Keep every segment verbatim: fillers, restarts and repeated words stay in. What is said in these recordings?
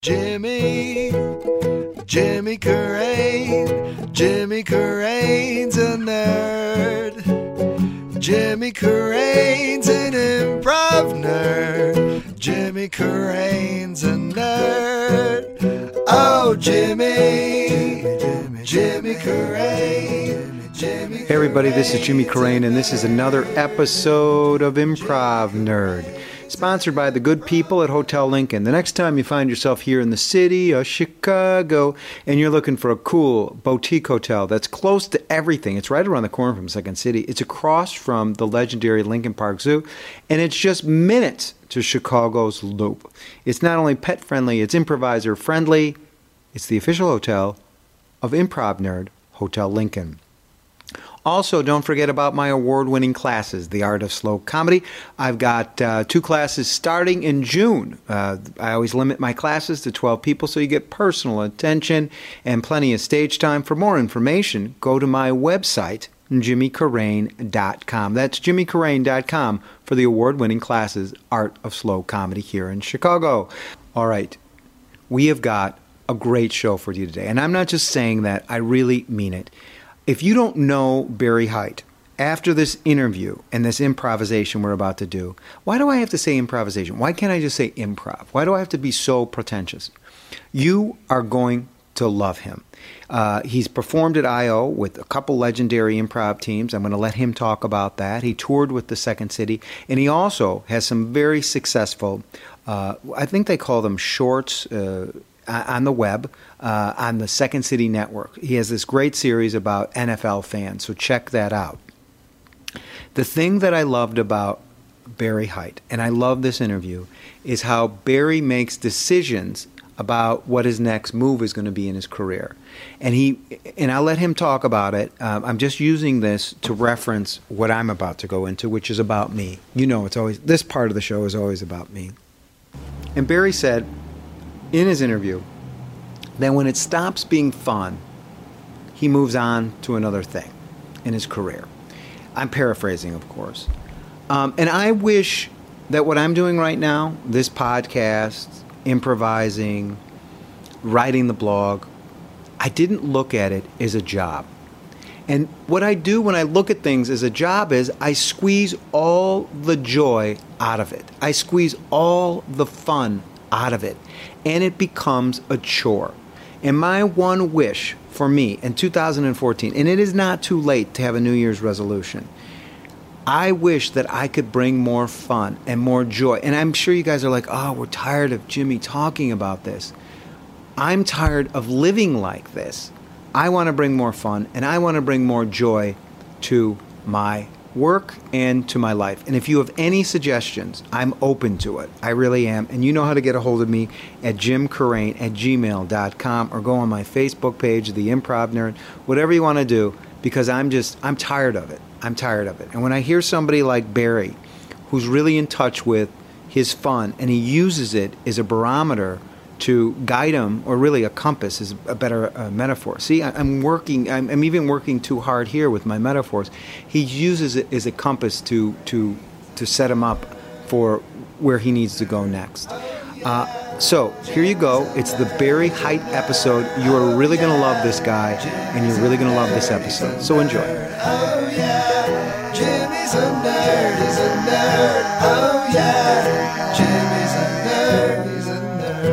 Jimmy, Jimmy Carrane, Jimmy Carrane's a nerd. Jimmy Carrane's an improv nerd. Jimmy Carrane's a nerd. Oh, Jimmy, Jimmy, Jimmy Carrane, Jimmy. Hey everybody, this is Jimmy Carrane, and this is another episode of Improv Nerd, sponsored by the good people at Hotel Lincoln. The next time you find yourself here in the city of Chicago and you're looking for a cool boutique hotel that's close to everything, it's right around the corner from Second City. It's across from the legendary Lincoln Park Zoo, and it's just minutes to Chicago's Loop. It's not only pet friendly, it's improviser friendly. It's the official hotel of Improv Nerd, Hotel Lincoln. Also, don't forget about my award-winning classes, The Art of Slow Comedy. I've got uh, two classes starting in June. Uh, I always limit my classes to twelve people so you get personal attention and plenty of stage time. For more information, go to my website, jimmy carrane dot com. That's jimmy carrane dot com for the award-winning classes, Art of Slow Comedy here in Chicago. All right, we have got a great show for you today. And I'm not just saying that, I really mean it. If you don't know Barry Height, after this interview and this improvisation we're about to do, why do I have to say improvisation? Why can't I just say improv? Why do I have to be so pretentious? You are going to love him. Uh, he's performed at I O with a couple legendary improv teams. I'm going to let him talk about that. He toured with the Second City, and he also has some very successful, uh, I think they call them shorts, uh, on the web, uh, on the Second City Network. He has this great series about N F L fans, so check that out. The thing that I loved about Barry Height, and I love this interview, is how Barry makes decisions about what his next move is going to be in his career. And he, and I'll let him talk about it. Um, I'm just using this to reference what I'm about to go into, which is about me. You know, it's always, this part of the show is always about me. And Barry said in his interview that when it stops being fun, he moves on to another thing in his career. I'm paraphrasing, of course. Um, and I wish that what I'm doing right now, this podcast, improvising, writing the blog, I didn't look at it as a job. And what I do when I look at things as a job is I squeeze all the joy out of it. I squeeze all the fun out of it. And it becomes a chore. And my one wish for me in two thousand fourteen, and it is not too late to have a New Year's resolution, I wish that I could bring more fun and more joy. And I'm sure you guys are like, oh, we're tired of Jimmy talking about this. I'm tired of living like this. I want to bring more fun, and I want to bring more joy to my work and to my life. And if you have any suggestions, I'm open to it. I really am. And you know how to get a hold of me at jim carrane at gmail dot com, or go on my Facebook page, The Improv Nerd, whatever you want to do, because I'm just, I'm tired of it. I'm tired of it. And when I hear somebody like Barry, who's really in touch with his fun, and he uses it as a barometer to guide him, or really a compass is a better uh, metaphor. See, I, I'm working, I'm, I'm even working too hard here with my metaphors. He uses it as a compass to to to set him up for where he needs to go next. Uh, so here you go. It's the Barry Height episode. You are really going to love this guy, and you're really going to love this episode. So enjoy. Oh yeah, Jimmy's a nerd, he's a nerd. Oh yeah, Jimmy's a nerd, he's a nerd.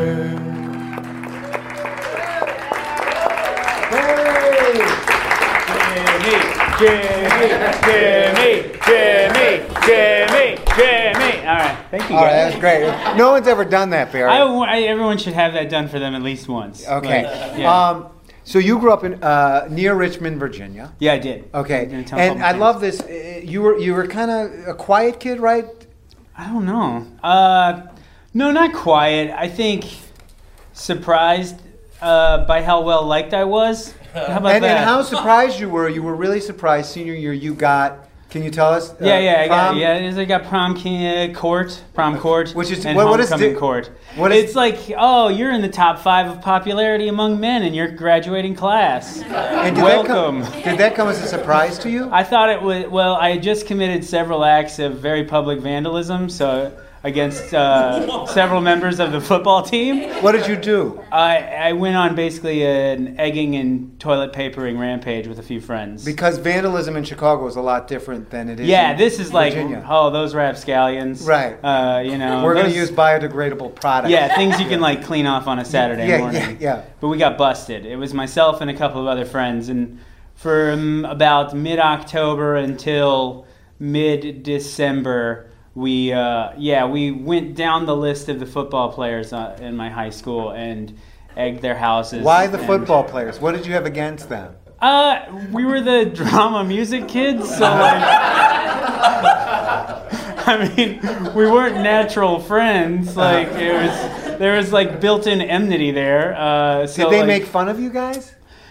Jimmy, Jimmy, Jimmy, Jimmy, Jimmy. All right, thank you. All right, guys. that's great. No one's ever done that, Barry. I, I, everyone should have that done for them at least once. Okay. Like, yeah. Um, so you grew up in uh, near Richmond, Virginia. Yeah, I did. Okay. I did And I love this. uh, You were you were kind of a quiet kid, right? I don't know. Uh, no, not quiet. I think surprised uh, by how well liked I was. How about And, that? and how surprised you were. You were really surprised senior year you got, can you tell us? Uh, yeah, yeah, I got, prom? yeah. it is- I got prom king, court, prom court, Which is- and what- what is homecoming di- court. what is- it's like, oh, you're in the top five of popularity among men in your graduating class. And did Welcome. That come, did that come as a surprise to you? I thought it was, well, I had just committed several acts of very public vandalism, so against uh, several members of the football team. What did you do? I, I went on basically an egging and toilet papering rampage with a few friends. Because vandalism in Chicago is a lot different than it is Yeah, in this is like, Virginia. oh, those rapscallions. Right. Uh, you know, We're going to those- use biodegradable products. Yeah, things you can like clean off on a Saturday yeah, morning. Yeah, yeah. But we got busted. It was myself and a couple of other friends, and from about mid-October until mid-December, we uh, yeah we went down the list of the football players uh, in my high school and egged their houses. Why the and- football players? What did you have against them? Uh, we were the drama music kids, so like, I mean, we weren't natural friends. Like it was, there was like built-in enmity there. Uh, so Did they like, make fun of you guys?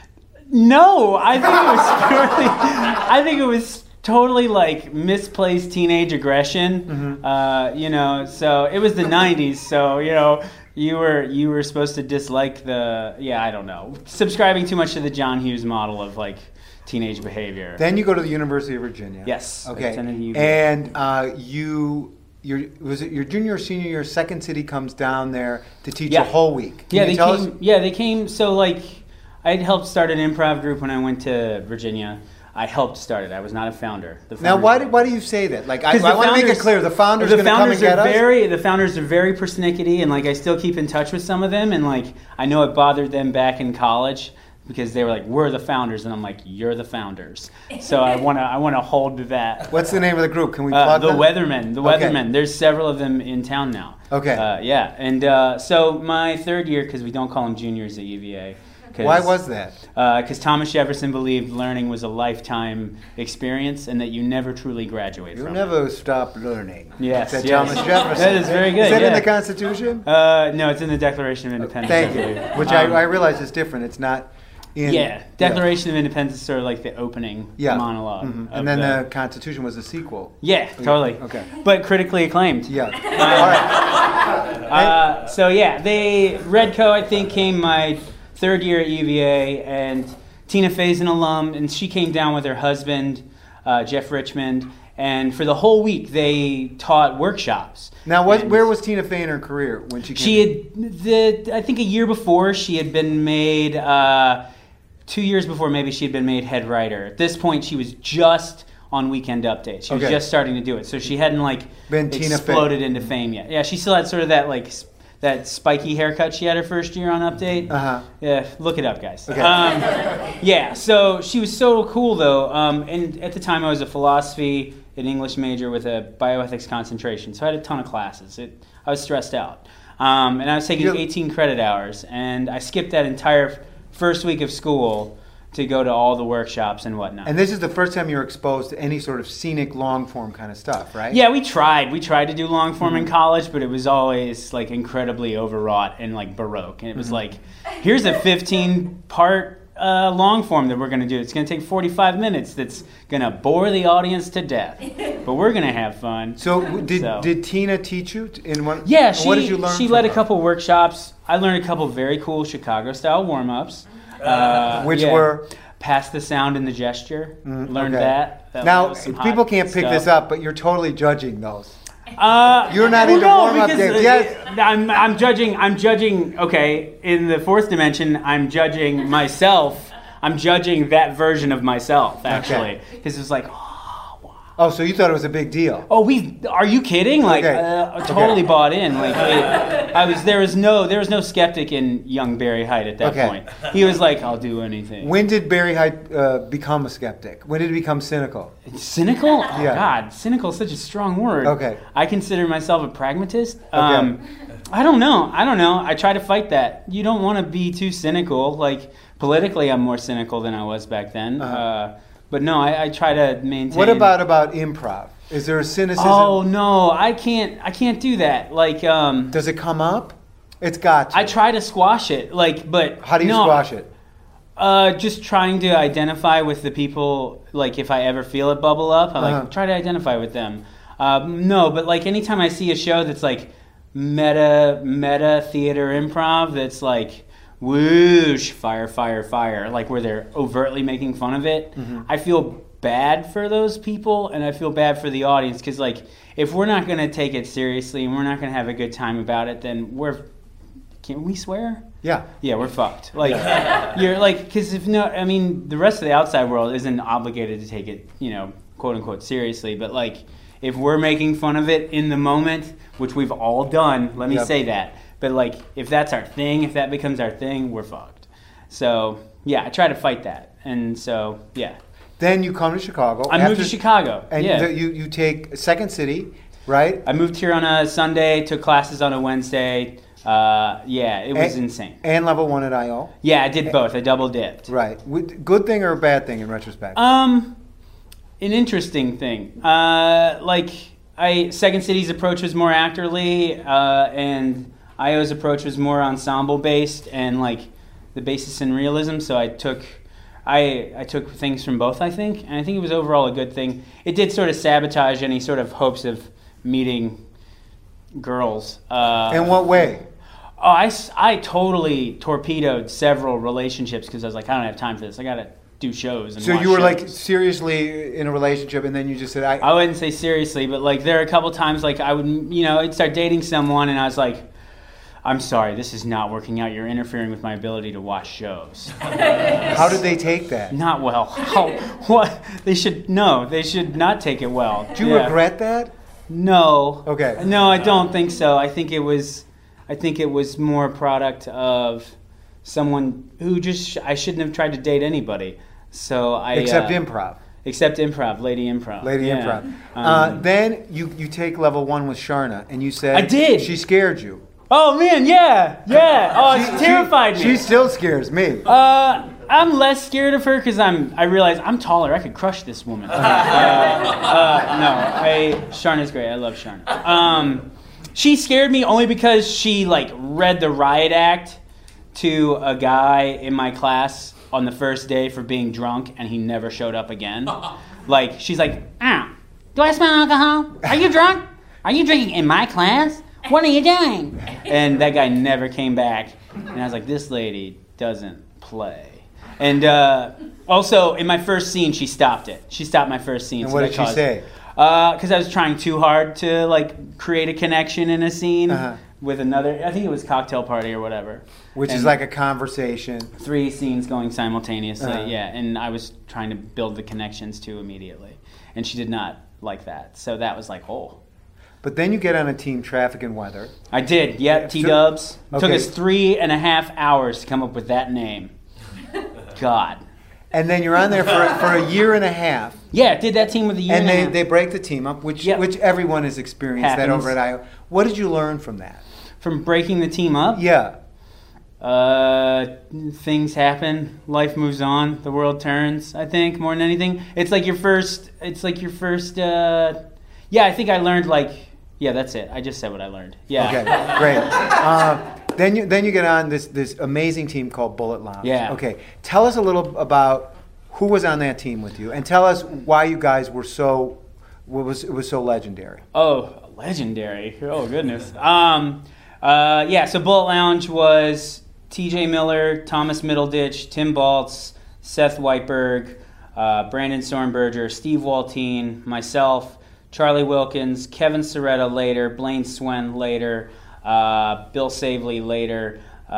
No, I think it was purely. I think it was totally like misplaced teenage aggression. Mm-hmm. Uh, you know, so it was the nineties. So you know, you were you were supposed to dislike the. Yeah, I don't know. Subscribing too much to the John Hughes model of like teenage behavior. Then you go to the University of Virginia. Yes. I Okay. attended U V A. And uh, you, your was it your junior or senior year? Second City comes down there to teach Yeah. a whole week. Can yeah, you they tell came. us? Yeah, they came. So like, I had helped start an improv group when I went to Virginia. I helped start it. I was not a founder. The Now, founders why were. do, why do you say that? Like, I, 'Cause the I want to make it founders- clear: the founders the are going to come and founders get are us. very the founders are very persnickety, and like I still keep in touch with some of them, and like I know it bothered them back in college because they were like, "We're the founders," and I'm like, "You're the founders." So I want to I want to hold to that. What's the name of the group? Can we Uh, plug the them? Weathermen, the Okay. Weathermen. There's several of them in town now. Okay. Uh, yeah, and uh, so my third year, because we don't call them juniors at U V A. Why was that? Because Thomas Jefferson believed learning was a lifetime experience and that you never truly graduate You'll from never stop learning. Yes, Said yes. Thomas Jefferson. That is very good, Is that in yeah. the Constitution? it. Uh, no, it's in the Declaration of Independence. Thank I you. believe. Which Um, I, I realize is different. It's not in. Yeah, Declaration of Independence is sort of like the opening Yeah. monologue. Mhm. of And then the Constitution was a sequel. Yeah, totally. Okay. But critically acclaimed. Yeah. All right. Uh, so yeah, they Redco I think came my third year at U V A, and Tina Fey's an alum, and she came down with her husband, uh, Jeff Richmond, and for the whole week they taught workshops. Now, what, And where was Tina Fey in her career when she came? she had the I think a year before she had been made uh, two years before maybe she had been made head writer. At this point, she was just on Weekend Update. She was Okay. just starting to do it, so she hadn't like Been Tina Fey. exploded into fame yet. Yeah, she still had sort of that like s- that spiky haircut she had her first year on Update. Uh-huh. Yeah, look it up, guys. Okay. Um, yeah, so she was so cool though, um, and at the time I was a philosophy and English major with a bioethics concentration, so I had a ton of classes. It, I was stressed out, um, and I was taking You're- eighteen credit hours, and I skipped that entire first week of school to go to all the workshops and whatnot. And this is the first time you're exposed to any sort of scenic long form kind of stuff, right? Yeah, we tried. We tried to do long form Mm-hmm. in college, but it was always like incredibly overwrought and like baroque. And it was Mm-hmm. like, here's a fifteen part uh, long form that we're going to do. It's going to take forty-five minutes. That's going to bore the audience to death, but we're going to have fun. So w- did So- did Tina teach you t- in one? Yeah, and she what did you learn she from led a her? couple workshops. I learned a couple very cool Chicago style warm ups. Uh, Which yeah. were? Pass the sound and the gesture. Mm, Learned okay. that. That Now, was some people hot can't pick stuff. this up, but you're totally judging those. Uh, You're not well, into no, warm-up because, games. uh, Yes. I'm, I'm judging. I'm judging. Okay, in the fourth dimension, I'm judging myself. I'm judging that version of myself actually, because it's like, oh, wow. Oh, so you thought it was a big deal? Oh, we are you kidding? Like, Okay. uh, totally Okay. bought in. Like, it, I was there was no there was no skeptic in young Barry Height at that Okay. point. He was like, I'll do anything. When did Barry Height uh, become a skeptic? When did he become cynical? Cynical? Oh, Yeah. God, cynical is such a strong word. Okay. I consider myself a pragmatist. Um, I don't know. I don't know. I try to fight that. You don't want to be too cynical. Like, politically, I'm more cynical than I was back then. Uh-huh. Uh, but no, I, I try to maintain. What about about improv? Is there a cynicism? Oh no, I can't. I can't do that. Like, um, Does it come up? It's got to. I try to squash it. Like, but How do you no, squash it? Uh, just trying to identify with the people. Like, if I ever feel it bubble up, I like Uh-huh. try to identify with them. Um, no, but like anytime I see a show that's like meta meta theater improv, that's like whoosh fire fire fire, like where they're overtly making fun of it, Mm-hmm. I feel bad for those people, and I feel bad for the audience, because like if we're not going to take it seriously and we're not going to have a good time about it, then we're can we swear? Yeah. Yeah, we're fucked. Like you're like because if no, I mean the rest of the outside world isn't obligated to take it, you know, quote unquote seriously, but like if we're making fun of it in the moment, which we've all done, let me Yep. say that. But like if that's our thing, if that becomes our thing, we're fucked. So yeah, I try to fight that, and so yeah. Then you come to Chicago. I moved to Chicago. And yeah. the, you, you take Second City, right? I moved here on a Sunday, took classes on a Wednesday. Uh, yeah, it was and, insane. And level one at I O? Yeah, I did both. I double dipped. Right. Good thing or a bad thing in retrospect? Um, an interesting thing. Uh, like, I Second City's approach was more actorly, uh, and I O's approach was more ensemble based, and like the basis in realism. So I took. I, I took things from both, I think, and I think it was overall a good thing. It did sort of sabotage any sort of hopes of meeting girls. Uh, In what way? Oh, I, I totally torpedoed several relationships because I was like, I don't have time for this. I got to do shows. And So watch you were shows. like seriously in a relationship, and then you just said, I... I wouldn't say seriously, but like there are a couple times like I would, you know, I'd start dating someone and I was like, I'm sorry, this is not working out. You're interfering with my ability to watch shows. How did they take that? Not well. How, what? They should, no, they should not take it well. Do you Yeah. regret that? No. Okay. No, I don't think so. I think it was, I think it was more a product of someone who just, I shouldn't have tried to date anybody. So I. Except uh, improv. Except improv, Lady Improv. Lady Yeah. improv. Um, uh, then you, you take level one with Sharna, and you said... I did. She scared you. Oh man, yeah, yeah. Oh, it She- terrified she, me. She still scares me. Uh, I'm less scared of her because I'm. I realize I'm taller. I could crush this woman. Uh, uh, no, I. Sharna's great. I love Sharna. Um, she scared me only because she like read the riot act to a guy in my class on the first day for being drunk, and he never showed up again. Like she's like, ah, do I smell alcohol? Are you drunk? Are you drinking in my class? What are you doing? And that guy never came back. And I was like, this lady doesn't play. And uh, also, in my first scene, she stopped it. She stopped my first scene. And so what that did she caused- say? Because I was trying too hard to like create a connection in a scene Uh-huh. with another. I think it was Cocktail Party or whatever. Which is And like a conversation. three scenes going simultaneously. Uh-huh. Yeah, and I was trying to build the connections too immediately, and she did not like that. So that was like, oh. But then you get on a team, Traffic and Weather. I did. Yep, T-Dubs. It took Okay. us three and a half hours to come up with that name. God. And then you're on there for, for a year and a half. Yeah, did that team with a year And and, a they, half. they break the team up, which Yep. which everyone has experienced that Happens. over at I O. What did you learn from that? From breaking the team up, Yeah. uh, things happen. Life moves on. The world turns, I think, more than anything. It's like your first, it's like your first, uh, yeah, I think I learned like, yeah, that's it. I just said what I learned. Yeah. Okay, great. Uh, then you then you get on this this amazing team called Bullet Lounge. Yeah. Okay, tell us a little about who was on that team with you, and tell us why you guys were so what was it was so legendary. Oh, legendary. Oh, goodness. Um, uh, yeah, so Bullet Lounge was T J Miller, Thomas Middleditch, Tim Baltz, Seth Whiteberg, uh, Brandon Sornberger, Steve Waltine, myself, Charlie Wilkins, Kevin Soretta later, Blaine Swen later, uh, Bill Savely later.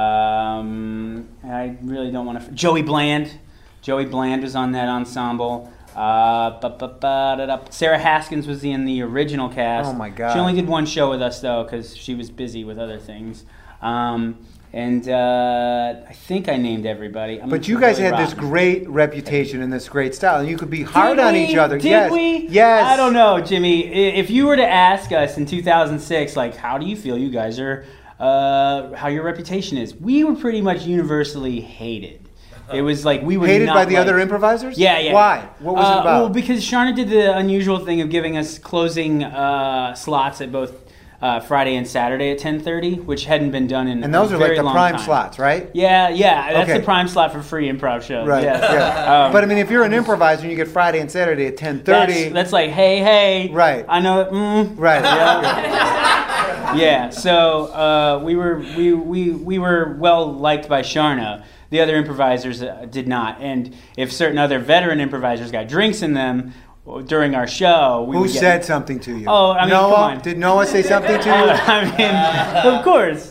Um, I really don't want to... Joey Bland. Joey Bland was on that ensemble. Uh, ba, ba, ba, da, da. Sarah Haskins was in the original cast. Oh, my God. She only did one show with us, though, because she was busy with other things. Um, and uh, I think I named everybody. I'm But you guys really had this rotten. great reputation and this great style, and you could be hard Did on we? each other. Did yes. we? Yes. I don't know, Jimmy. I- If you were to ask us in two thousand six, like, how do you feel you guys are, uh, how your reputation is? We were pretty much universally hated. It was like we were Hated not by the liked. other improvisers? Yeah, yeah. Why? What was Uh, it about? Well, because Sharna did the unusual thing of giving us closing uh, slots at both uh, Friday and Saturday at ten thirty, which hadn't been done in and those a are like very the long prime time. slots, right? Yeah, yeah. That's Okay. the prime slot for free improv shows. Right. Yeah. Yeah. Um, but I mean, if you're an improviser and you get Friday and Saturday at ten thirty, That's, that's like, hey, hey. Right. I know. Mm, right? yeah. Yeah, so uh, we were we, we we were well liked by Sharna. The other improvisers uh, did not, and if certain other veteran improvisers got drinks in them during our show, we Who would get, said something to you? Oh, I mean, Noah? come on. Did Noah say something to you? I mean, of course,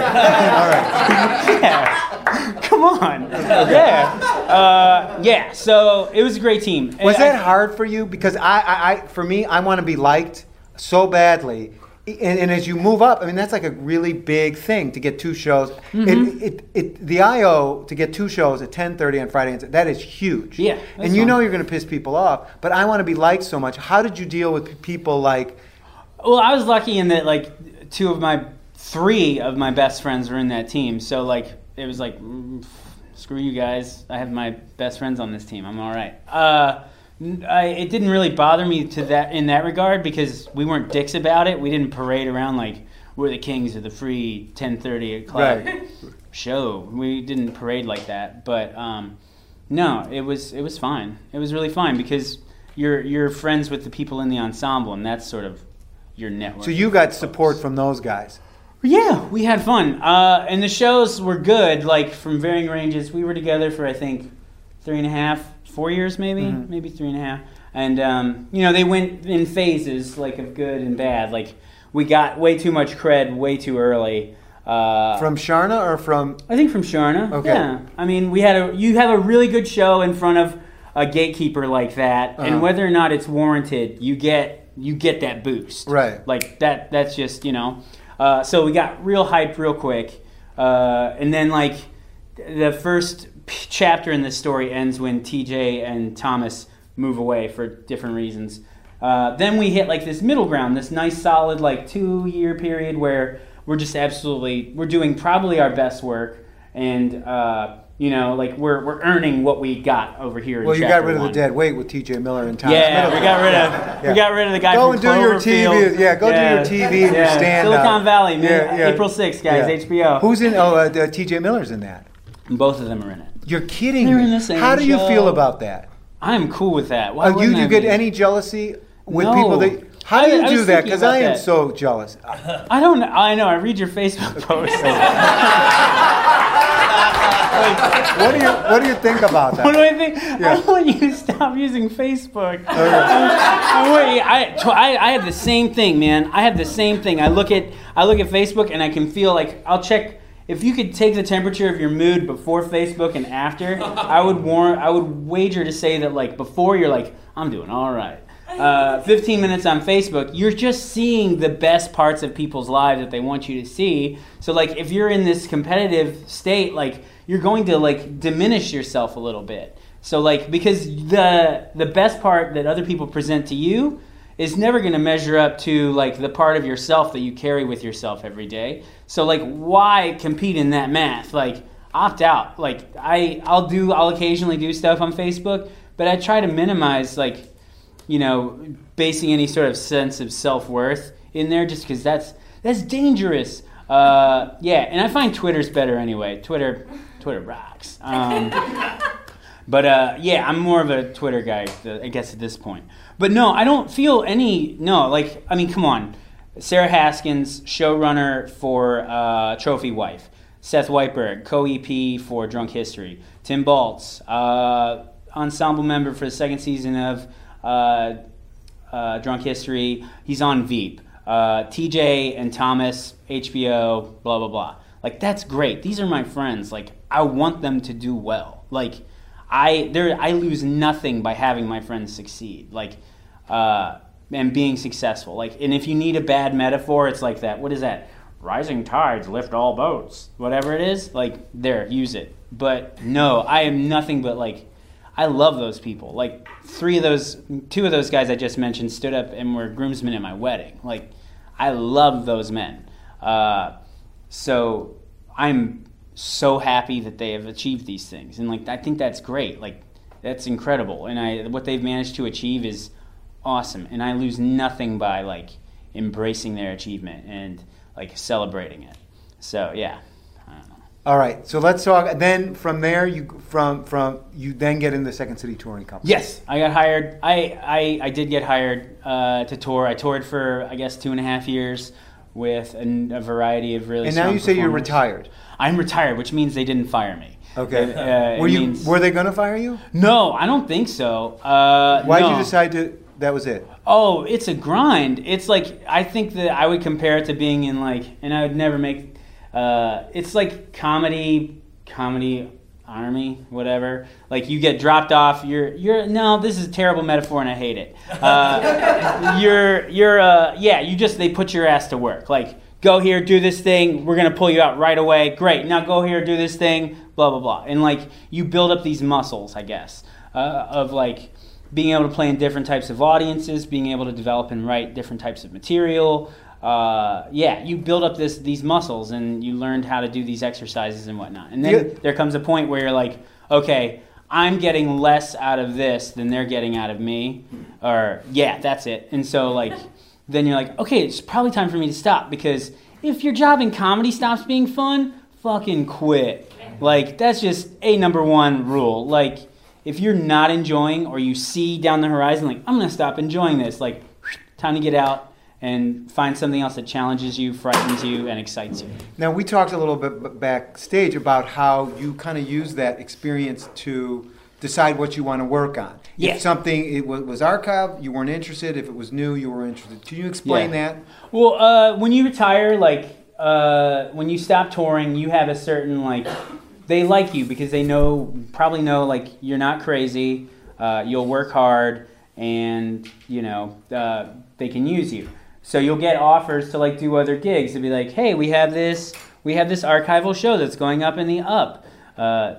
yeah. All right. Yeah. Come on. Yeah. Uh, yeah. So it was a great team. Was And that I- hard for you? Because I, I, I for me, I want to be liked so badly. And, and as you move up, I mean, that's like a really big thing to get two shows. Mm-hmm. It, it, it, the I O, to get two shows at ten thirty on Friday, that is huge. Yeah, that's And you fun. know you're going to piss people off, but I want to be liked so much. How did you deal with people like, Well, I was lucky in that like two of my three of my best friends were in that team. So like it was like mm, screw you guys. I have my best friends on this team. I'm all right. Uh, I, it didn't really bother me to that in that regard because we weren't dicks about it. We didn't parade around like we're the kings of the free ten thirty o'clock Right. show. We didn't parade like that. But um, no, it was it was fine. It was really fine because you're you're friends with the people in the ensemble, and that's sort of your network. so you got support from those guys? Yeah, we had fun. Uh, and the shows were good, like from varying ranges. We were together for, I think, three and a half, four years maybe, Mhm. maybe three and a half. And, um, you know, they went in phases, like of good and bad. Like, we got way too much cred way too early. Uh, From Sharna or from... I think from Sharna. Okay. Yeah. I mean, we had a you have a really good show in front of a gatekeeper like that, Uh-huh. and whether or not it's warranted, you get you get that boost. Right. Like that. That's just you know. Uh, so we got real hyped real quick, uh, and then like the first p- chapter in this story ends when T J and Thomas move away for different reasons. Uh, then we hit like this middle ground, this nice solid like two year period where we're just absolutely we're doing probably our best work, and uh, you know like we're we're earning what we got over here. In Well, you got chapter rid of one. the dead weight with T J Miller and Thomas Yeah, Middleton. we got rid of Yeah. we got rid of the guy Go from and do your T V. Cloverfield. Yeah, go do your T V and your yeah. stand-up. Silicon Valley, man. Yeah, yeah. April sixth, guys, Yeah. H B O. Who's in? Oh, uh, uh, T J Miller's in that. Both of them are in it. You're kidding They're me. in the same How do you show. feel about that? I'm cool with that. Why Uh, you wouldn't you I get be? any jealousy with No. people that? How I- do you I do was that? thinking Because about I am that. so jealous. I don't. I know. I read your Facebook posts. What do you What do you think about that? What do I think? Yeah. I want you to stop using Facebook. I, want you- I, I, I have the same thing, man. I have the same thing. I look at I look at Facebook and I can feel like I'll check. If you could take the temperature of your mood before Facebook and after, I would warn. I would wager to say that like before you're like I'm doing all right. Uh, fifteen minutes on Facebook, you're just seeing the best parts of people's lives that they want you to see. So like if you're in this competitive state, like you're going to like diminish yourself a little bit. So like because the the best part that other people present to you is never going to measure up to like the part of yourself that you carry with yourself every day. So like why compete in that math? Like opt out. Like I I'll do I'll occasionally do stuff on Facebook, but I try to minimize like you know, basing any sort of sense of self-worth in there just because that's that's dangerous. Uh, yeah, and I find Twitter's better anyway. Twitter Twitter rocks. Um, but uh, yeah, I'm more of a Twitter guy, I guess, at this point. But no, I don't feel any, no, like, I mean, come on. Sarah Haskins, showrunner for uh, Trophy Wife. Seth Whiteberg, co-E P for Drunk History. Tim Baltz, uh, ensemble member for the second season of Uh, uh, Drunk History. He's on Veep. Uh, T J and Thomas, H B O, blah, blah, blah. Like, that's great. These are my friends. Like, I want them to do well. Like, I there I lose nothing by having my friends succeed. Like, uh, and being successful. Like, and if you need a bad metaphor, it's like that. What is that? Rising tides lift all boats. Whatever it is, like, there, use it. But no, I am nothing but, like, I love those people. Like three of those, two of those guys I just mentioned stood up and were groomsmen at my wedding. Like I love those men. Uh, so I'm so happy that they have achieved these things, and like I think that's great. Like that's incredible, and I what they've managed to achieve is awesome. And I lose nothing by like embracing their achievement and like celebrating it. So yeah. All right, so let's talk. Then from there, you from from you then get into the Second City Touring Company. Yes, I got hired. I I, I did get hired uh, to tour. I toured for I guess two and a half years with a, a variety of really And strong now you say you're performers. retired. I'm retired, which means they didn't fire me. Okay. Uh, were it you? means- Were they going to fire you? No, I don't think so. Uh, Why did no. you decide to? That was it. Oh, it's a grind. It's like, I think that I would compare it to being in like, and I would never make, uh, it's like comedy, comedy army, whatever. Like you get dropped off, you're, you're, no, this is a terrible metaphor and I hate it. Uh, you're, you're, uh, yeah, you just, they put your ass to work. Like, go here, do this thing, we're going to pull you out right away. Great, now go here, do this thing, blah, blah, blah. And like, you build up these muscles, I guess, uh, of like, being able to play in different types of audiences, being able to develop and write different types of material. Uh, yeah, you build up this these muscles and you learned how to do these exercises and whatnot. And then Yeah. there comes a point where you're like, okay, I'm getting less out of this than they're getting out of me. Or, yeah, that's it. And so, like, then you're like, okay, it's probably time for me to stop. Because if your job in comedy stops being fun, fucking quit. Like, that's just a number one rule. Like, if you're not enjoying or you see down the horizon, like, I'm going to stop enjoying this, like, time to get out and find something else that challenges you, frightens you, and excites you. Now, we talked a little bit b- backstage about how you kind of use that experience to decide what you want to work on. Yeah. If something it was, was archived, you weren't interested. If it was new, you were interested. Can you explain Yeah. that? Well, uh, when you retire, like, uh, when you stop touring, you have a certain, like, they like you because they know, probably know, like, you're not crazy, uh, you'll work hard, and, you know, uh, they can use you. So you'll get offers to, like, do other gigs to be like, hey, we have this, we have this archival show that's going up in the up, uh,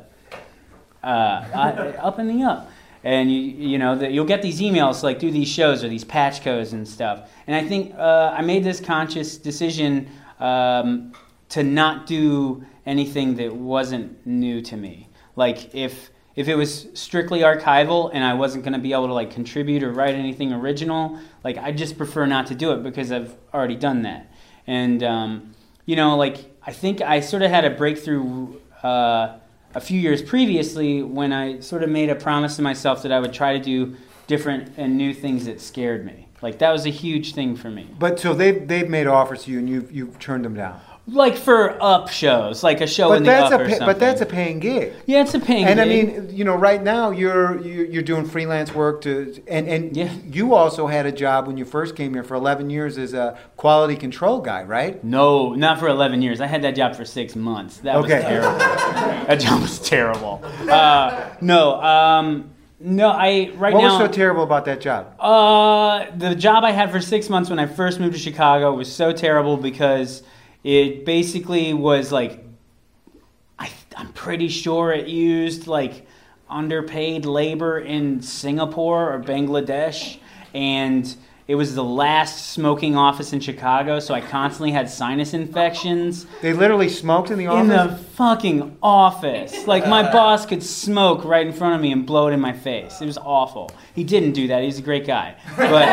uh, uh, up in the up. And, you you know, that you'll get these emails to, like, do these shows or these patch codes and stuff. And I think uh, I made this conscious decision um, to not do anything that wasn't new to me. Like, if if it was strictly archival and I wasn't going to be able to, like, contribute or write anything original, like, I just prefer not to do it because I've already done that. And, um, you know, like, I think I sort of had a breakthrough uh, a few years previously when I sort of made a promise to myself that I would try to do different and new things that scared me. Like, that was a huge thing for me. But so they've they've made offers to you and you've you've turned them down. Like for up shows, like a show But in the that's up a or pay, something. but that's a paying gig. Yeah, it's a paying And I gig. mean, you know, right now you're you're, you're doing freelance work to, and and Yeah. you also had a job when you first came here for eleven years as a quality control guy, right? No, not for eleven years. I had that job for six months. That was Okay. terrible. That job was terrible. Uh, no, um, no, I, right What now... was so terrible about that job? Uh, the job I had for six months when I first moved to Chicago was so terrible because it basically was like, I, I'm pretty sure it used like underpaid labor in Singapore or Bangladesh, and it was the last smoking office in Chicago, so I constantly had sinus infections. They literally smoked in the office? In the fucking office. Like, my boss could smoke right in front of me and blow it in my face. It was awful. He didn't do that. He's a great guy. But,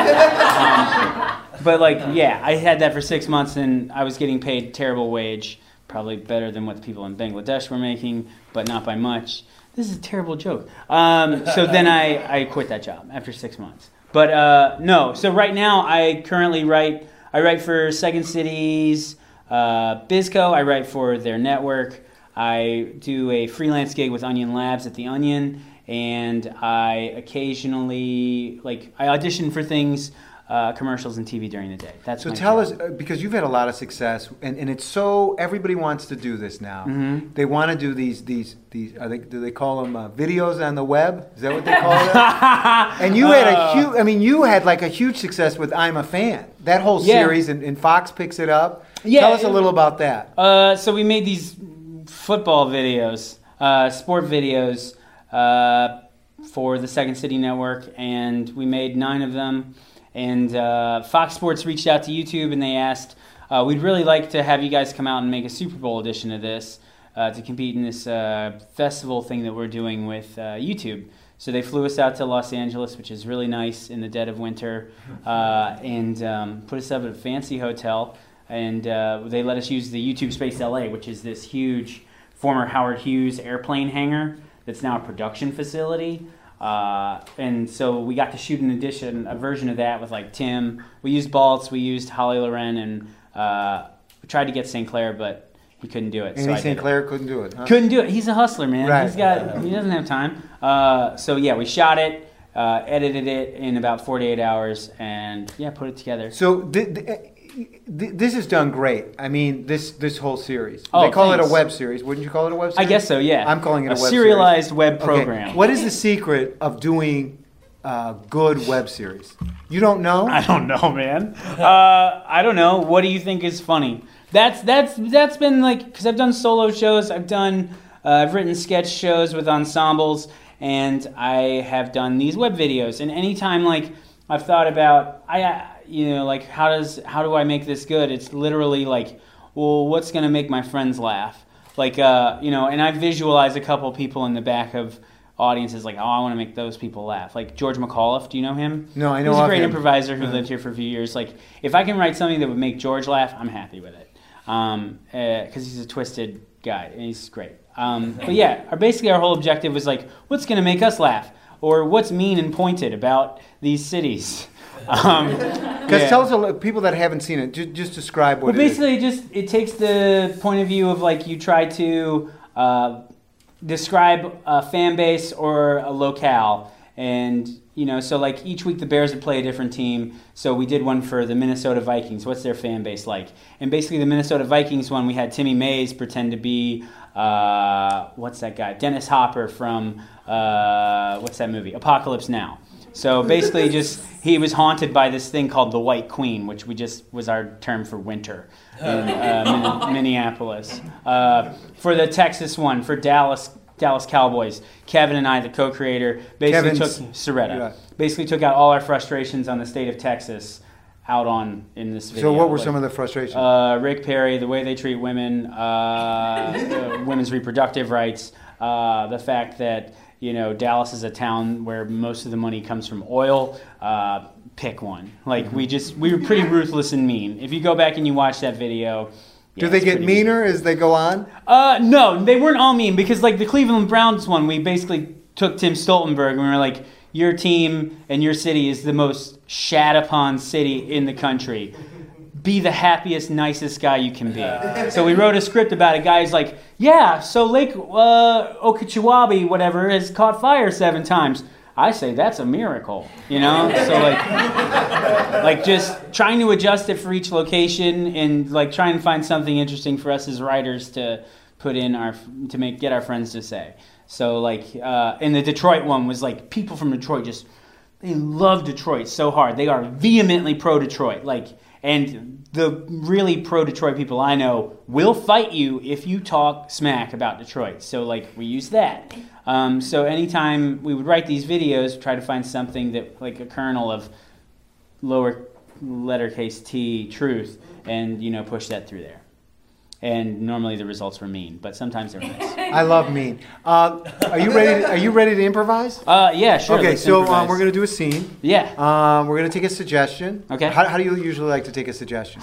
um, but like, yeah, I had that for six months, and I was getting paid terrible wage. Probably better than what the people in Bangladesh were making, but not by much. This is a terrible joke. Um, so then I, I quit that job after six months. But uh, no, so right now I currently write, I write for Second City's uh, BizCo, I write for their network, I do a freelance gig with Onion Labs at The Onion, and I occasionally, like, I audition for things, uh, commercials and T V during the day. That's So my tell job. us, uh, because you've had a lot of success, and, and it's so, everybody wants to do this now. Mhm. They want to do these, these, these. Are they, do they call them uh, videos on the web? Is that what they call it? And you had a Uh, huge, I mean, you had like a huge success with I'm a Fan. That whole Yeah. series, and, and Fox picks it up. Yeah, Tell us a it- little about that. Uh, so we made these football videos, uh, sport videos, uh, for the Second City Network, and we made nine of them. And uh, Fox Sports reached out to YouTube, and they asked, uh, we'd really like to have you guys come out and make a Super Bowl edition of this uh, to compete in this uh, festival thing that we're doing with uh, YouTube. So they flew us out to Los Angeles, which is really nice in the dead of winter, uh, and um, put us up at a fancy hotel. And uh, they let us use the YouTube Space L A, which is this huge former Howard Hughes airplane hangar that's now a production facility. Uh, and so we got to shoot an edition, a version of that with like Tim. We used Baltz, we used Holly Loren and Uh, we tried to get Saint Clair, but he couldn't do it. Andy so I Saint did Clair it. couldn't do it, huh? Couldn't do it. He's a hustler, man. Right. He's got. He doesn't have time. Uh, so yeah, we shot it, uh, edited it in about forty-eight hours, and yeah, put it together. So th- th- th- this is done great. I mean, this this whole series. Oh, they call thanks. it a web series. Wouldn't you call it a web I series? guess so. Yeah. I'm calling it a, a web serialized series. web Okay. program. What is the secret of doing a good web series? You don't know? I don't know, man. Uh, I don't know. What do you think is funny? That's that's that's been like because I've done solo shows. I've done uh, I've written sketch shows with ensembles, and I have done these web videos. And anytime like I've thought about I uh, you know like how does how do I make this good? It's literally like, well, what's gonna make my friends laugh? Like uh, you know, and I visualize a couple people in the back of audiences like, oh, I want to make those people laugh. Like George McAuliffe, do you know him? No, I know He's a of great him. improviser who Uh-huh. lived here for a few years. Like, if I can write something that would make George laugh, I'm happy with it. Um, because he's a twisted guy and he's great. Um, but yeah, our, basically our whole objective was like, what's going to make us laugh? Or what's mean and pointed about these cities? Um, Because yeah. tell us, a li- people that haven't seen it, just, just describe what Well, it is. basically, just it takes the point of view of like you try to uh, describe a fan base or a locale, and you know, so like each week the Bears would play a different team. So we did one for the Minnesota Vikings. What's their fan base like? And basically, the Minnesota Vikings one, we had Timmy Mays pretend to be uh, what's that guy? Dennis Hopper from uh, what's that movie? Apocalypse Now. So basically, just he was haunted by this thing called the White Queen, which we just was our term for winter in uh, Min- Minneapolis. Uh, for the Texas one, for Dallas Dallas Cowboys, Kevin and I, the co-creator, basically Kevin's- took Soretta, yeah. basically took out all our frustrations on the state of Texas out on in this video. So what were Like, some of the frustrations? uh, Rick Perry, the way they treat women, uh, uh, women's reproductive rights, uh, the fact that you know Dallas is a town where most of the money comes from oil. Uh, pick one. Like we just we were pretty ruthless and mean. If you go back and you watch that video. Do yeah, they it's get pretty mean. meaner as they go on? Uh, no, they weren't all mean because like the Cleveland Browns one, we basically took Tim Stoltenberg and we were like, your team and your city is the most shat upon city in the country. Be the happiest, nicest guy you can be. So we wrote a script about a guy who's like, yeah, so Lake uh, Okeechobee, whatever, has caught fire seven times. I say that's a miracle, you know? So like, like just trying to adjust it for each location and like trying to find something interesting for us as writers to put in our, to make, get our friends to say. So like, uh, and the Detroit one was like people from Detroit just, they love Detroit so hard. They are vehemently pro-Detroit. Like, and the really pro-Detroit people I know will fight you if you talk smack about Detroit. So like, we use that. Um, so anytime we would write these videos, try to find something that like a kernel of lower lettercase T truth, and you know push that through there. And normally the results were mean, but sometimes they're nice. I love mean. Uh, are you ready? To, are you ready to improvise? Uh, yeah, sure. Okay, let's so um, improvise. we're gonna do a scene. Yeah. Um, we're gonna take a suggestion. Okay. How, how do you usually like to take a suggestion?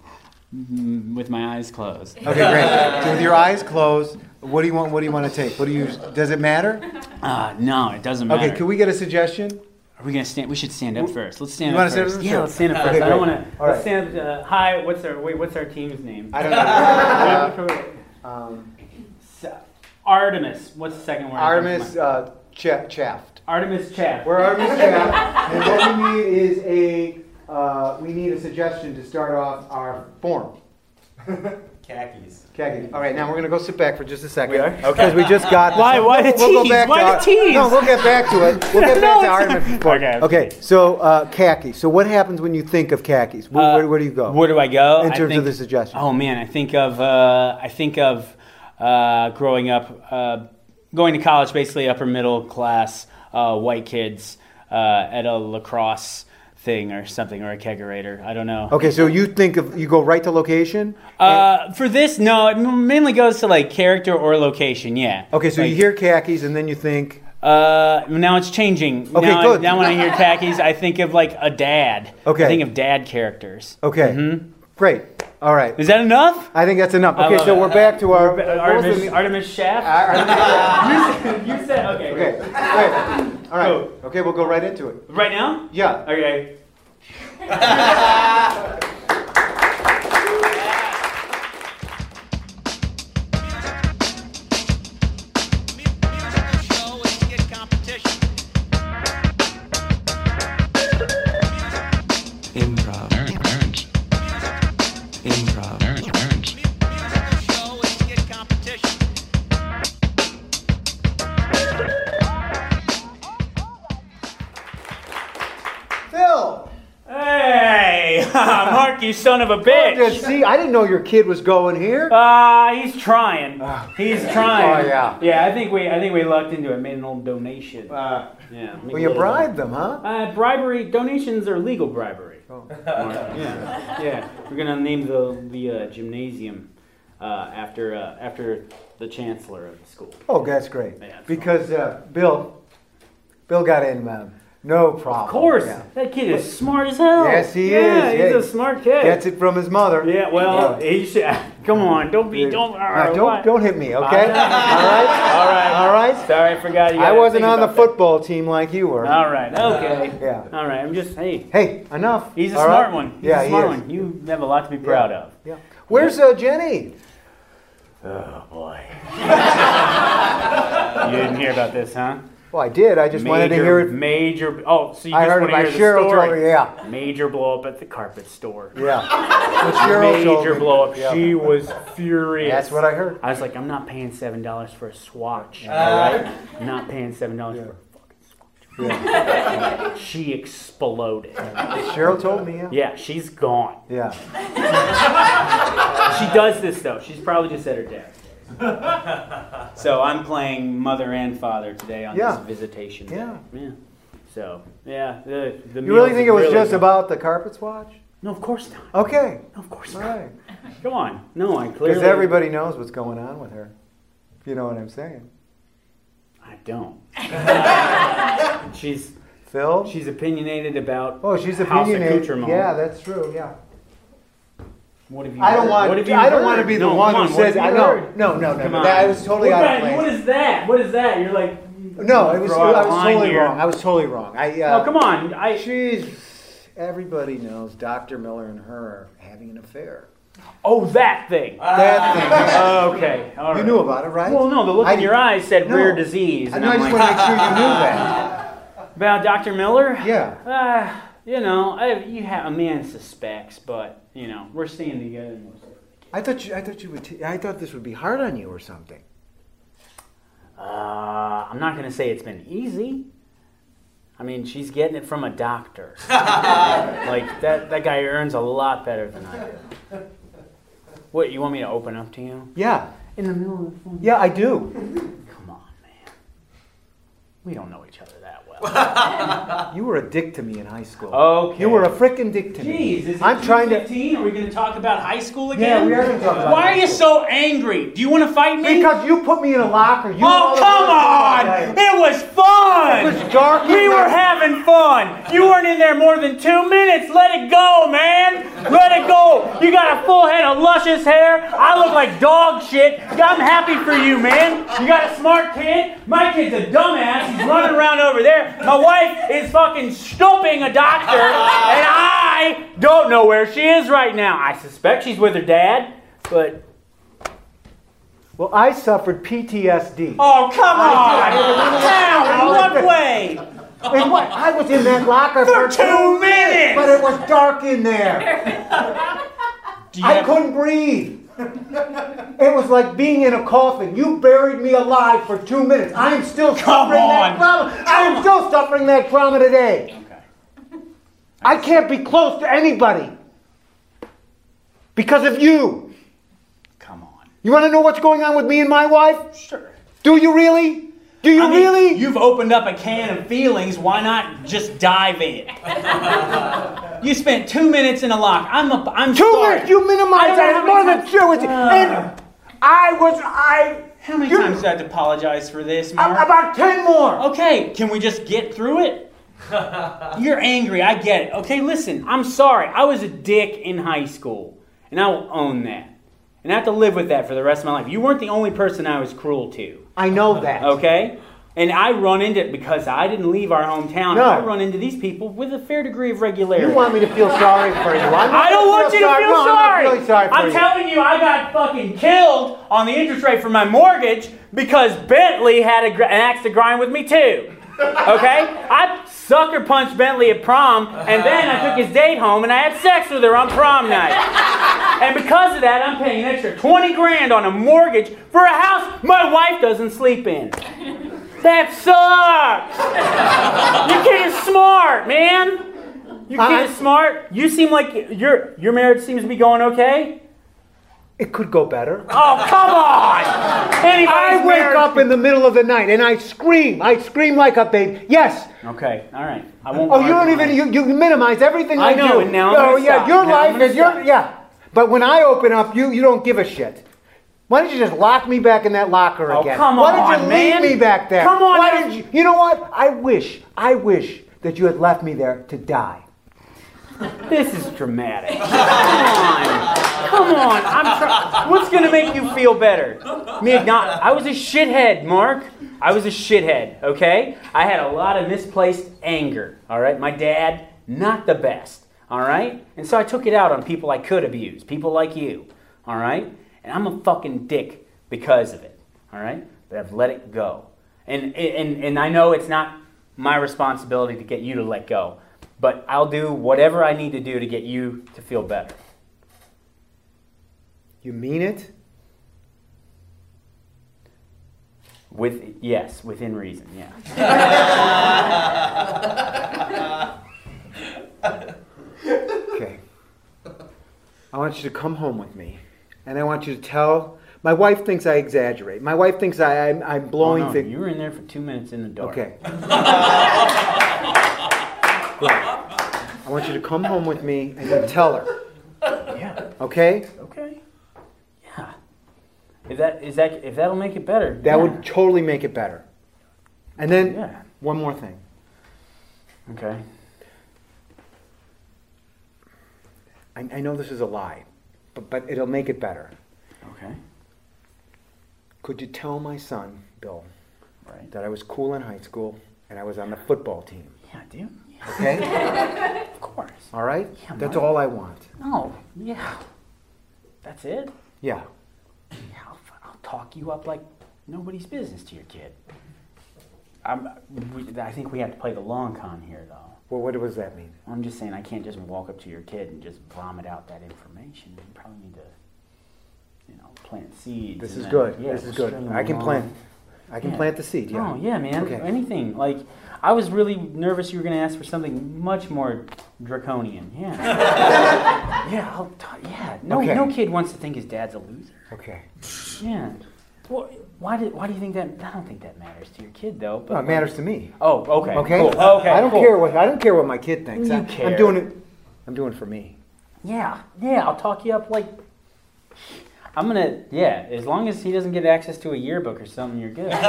Mm, with my eyes closed. Okay, great. So with your eyes closed, what do you want? What do you want to take? What do you? Does it matter? Uh, no, it doesn't matter. Okay, can we get a suggestion? Are we gonna stand? We should stand up first. Let's stand You up wanna stand first. up Yeah, first? let's stand up first. Okay, I don't great. want to. All Let's right. stand up. Uh, hi, what's our wait? What's our team's name? I don't know. Uh, um, S- Artemis. What's the second word? Artemis uh, Ch- Chaft. Artemis Chaff. We're Artemis Chaft, and what we need is a uh, we need a suggestion to start off our form. Khakis. Khaki. All right, now we're gonna go sit back for just a second. We are? Because we just got. Why- why the we'll, we'll tease? go back Why to the our- tease? No, we'll get back to it. We'll get No, back to it's- Artemis. before- Okay. Okay. So uh, khaki. So what happens when you think of khakis? Where, Uh, where, where do you go? Where do I go? In I terms think- of the suggestion. Oh man, I think of uh, I think of uh, growing up, uh, going to college, basically upper middle class uh, white kids uh, at a lacrosse thing or something, or a kegerator. I don't know. Okay, so you think of you go right to location. Uh, for this, no, it mainly goes to like character or location. Yeah. Okay, so Like, you hear khakis and then you think. Uh, now it's changing. Okay, now, good. I, now when I hear khakis, I think of like a dad. Okay. I think of dad characters. Okay, Mhm. great. All right. Is that enough? I think that's enough. I Okay, love so it. we're back to our. We're ba- what was Artemis, the- Artemis Shaft. Ar- you, said, you said okay. Okay, great. All right. Go. Okay, we'll go right into it. Right now? Yeah. Okay. Mark, you son of a Just bitch. see, I didn't know your kid was going here. Uh, he's trying. He's trying. Oh, yeah. Yeah, I think we I think we lucked into it. Made an old donation. Uh, Yeah. make well, a you little- bribed them, huh? Uh, bribery donations are legal bribery. Oh. Yeah, yeah. We're gonna name the the uh, gymnasium uh, after uh, after the chancellor of the school. Oh, that's great. Yeah, it's Because uh, Bill, Bill got in, um, no problem. Of course, Yeah. that kid is smart as hell. Yes, he yeah, is. He's Yeah. a smart kid. Gets it from his mother. Yeah, well, he should. Come on, don't be, don't. Uh, Uh, don't what? don't hit me, okay? All I right, know. All right, all right. Sorry, I forgot. You I gotta wasn't think on the about that. football team like you were. All right, okay. Yeah. All right, I'm just hey. Hey, enough. He's a All smart right? one. He's Yeah, a he smart is. one. You have a lot to be proud of. Yeah. Where's uh, Jenny? Oh boy. You didn't hear about this, huh? Well, I did. I just major, wanted to hear it. Major. Oh, so you I just heard want it to by hear Cheryl the story? told me, yeah. Major blow up at the carpet store. Yeah. What Cheryl told Major me. blow up. Yeah. She was furious. That's what I heard. I was like, I'm not paying seven dollars for a swatch. All right, I'm not paying seven dollars for a fucking swatch. Yeah. She exploded. Cheryl told me, yeah. Yeah, she's gone. Yeah. She does this though. She's probably just at her desk. So I'm playing mother and father today on Yeah. this visitation day. Yeah. Yeah. So yeah, the the. You really meals think it was really just good. about the carpet swatch? No, of course not. Okay. No, of course All not. right. Come on. No, I clearly. Because everybody knows what's going on with her. If you know what I'm saying. I don't. she's Phil? she's opinionated about. Oh, she's house opinionated. accoutrement. Yeah, that's true. Yeah. What have you? I don't heard? want. What have you I don't heard? want to be the No, one come on, who what says. have I you know. heard? No, no, no. Come no. on. That was totally what out of that- place. What is that? What is that? You're like. No, it was. throw out I a was line totally here. wrong. I was totally wrong. I. Uh, Oh, come on. I. She's. Everybody knows Doctor Miller and her are having an affair. Oh, that thing. That thing. yeah. Okay. All right. You knew about it, right? Well, no. The look I in your did- eyes said No. rare disease, I and know. I I'm just like, want to make sure you knew that. about Doctor Miller. Yeah. Uh, you know, I, you have a man suspects, but you know, we're staying together. Most of it. I thought you. I thought you would. T- I thought this would be hard on you or something. Uh, I'm not going to say it's been easy. I mean, she's getting it from a doctor. Like, that, that guy earns a lot better than I do. What, you want me to open up to you? Yeah. In the middle of the phone? Yeah, I do. Come on, man. We don't know each other that well. You were a dick to me in high school. Okay. You were a frickin' dick to me. Jeez, is it I'm trying to. fifteen? Are we going to talk about high school Yeah, again? we are going to talk about. Why high are you school. so angry? Do you want to fight me? Because you put me in a locker. You Oh, come on! It was fun! It was dark in We there. were having fun! You weren't in there more than two minutes! Let it go, man! Let it go! You got a full head of luscious hair. I look like dog shit. I'm happy for you, man. You got a smart kid. My kid's a dumbass. He's running around over there. My wife is fucking stooping a doctor, and I don't know where she is right now. I suspect she's with her dad, but... Well, I suffered P T S D. Oh, come on! How? In what way? And what? I was in that locker For for, two minutes! but it was dark in there. Do you I have- couldn't breathe. It was like being in a coffin. You buried me alive for two minutes. I am still Come suffering on. that trauma. I am still suffering that trauma today. Okay. I can't be close to anybody because of you. Come on. You want to know what's going on with me and my wife? Sure. Do you really? Do you I mean, really? You've opened up a can of feelings. Why not just dive in? You spent two minutes in a lock. I'm a, I'm Two sorry. minutes. You minimized I don't that. know It's how more many than two. It's- and I was I. How many you- times do I have to apologize for this, a- Mark? About ten more. Okay, can we just get through it? You're angry. I get it. Okay, listen. I'm sorry. I was a dick in high school, and I will own that. And I have to live with that for the rest of my life. You weren't the only person I was cruel to. I know that. Okay? And I run into it because I didn't leave our hometown. No. I run into these people with a fair degree of regularity. You want me to feel sorry for you? I'm not I don't gonna want you to feel no, sorry. I'm not really sorry for I'm you. telling you, I got fucking killed on the interest rate for my mortgage because Bentley had a, gr- an axe to grind with me too. Okay? I sucker punched Bentley at prom, and then I took his date home and I had sex with her on prom night. And because of that, I'm paying an extra twenty grand on a mortgage for a house my wife doesn't sleep in. That sucks! Your kid is smart, man! Your kid is smart. You seem like your your marriage seems to be going okay. It could go better. Oh, come on! Anybody's I wake marriage- up in the middle of the night and I scream. I scream like a baby. Yes. Okay, all right. I won't. Oh, you don't argue even, on it. you, you minimize everything I, I know, do. and now I'm Oh, gonna yeah, stop. your Now I'm life gonna is your, stop. yeah. But when I open up, you, you don't give a shit. Why don't you just lock me back in that locker Oh, again? come Why did on, you man. leave me back there? Come on, Why now. did you? You know what? I wish, I wish that you had left me there to die. This is dramatic. Come on. Come on. I'm try- What's going to make you feel better? Me acknowledge- I was a shithead, Mark. I was a shithead, okay? I had a lot of misplaced anger, all right? My dad, not the best, all right? And so I took it out on people I could abuse, people like you, all right? And I'm a fucking dick because of it, all right? But I've let it go. And, and, and I know it's not my responsibility to get you to let go. But I'll do whatever I need to do to get you to feel better. You mean it? With yes, within reason, yeah. Okay. I want you to come home with me, and I want you to tell. My wife thinks I exaggerate. My wife thinks I, I'm, I'm blowing Oh, no, things. you were in there for two minutes in the dark. Okay. I want you to come home with me and you tell her. Yeah. Okay? Okay. Yeah. If that is that if that'll make it better. That yeah. would totally make it better. And then Yeah. one more thing. Okay. I, I know this is a lie, but but it'll make it better. Okay. Could you tell my son, Bill, Right. that I was cool in high school and I was on the football team? Yeah, dude. Yeah, Okay? of course. All right? Yeah, That's Mark. all I want. No. Yeah. That's it. Yeah. Yeah, I'll, I'll talk you up like nobody's business to your kid. I'm, we, I think we have to play the long con here, though. Well, what does that mean? I'm just saying I can't just walk up to your kid and just vomit out that information. You probably need to, you know, plant seeds. This and is then- good. yeah, this is string good. them I can along. plant. I can Yeah. plant the seed. Yeah. Oh yeah, man. Okay. Anything. Like I was really nervous you were going to ask for something much more draconian. Yeah. yeah. I'll t- yeah. No. Okay. No kid wants to think his dad's a loser. Okay. Yeah. Well, why did? Why do you think that? I don't think that matters to your kid, though. But Well, it matters to me. Oh, okay. Okay. Cool. Okay. I don't cool. care what I don't care what my kid thinks. You I, care. I'm doing it. I'm doing it for me. Yeah. Yeah. I'll talk you up like. I'm gonna. Yeah. As long as he doesn't get access to a yearbook or something, you're good.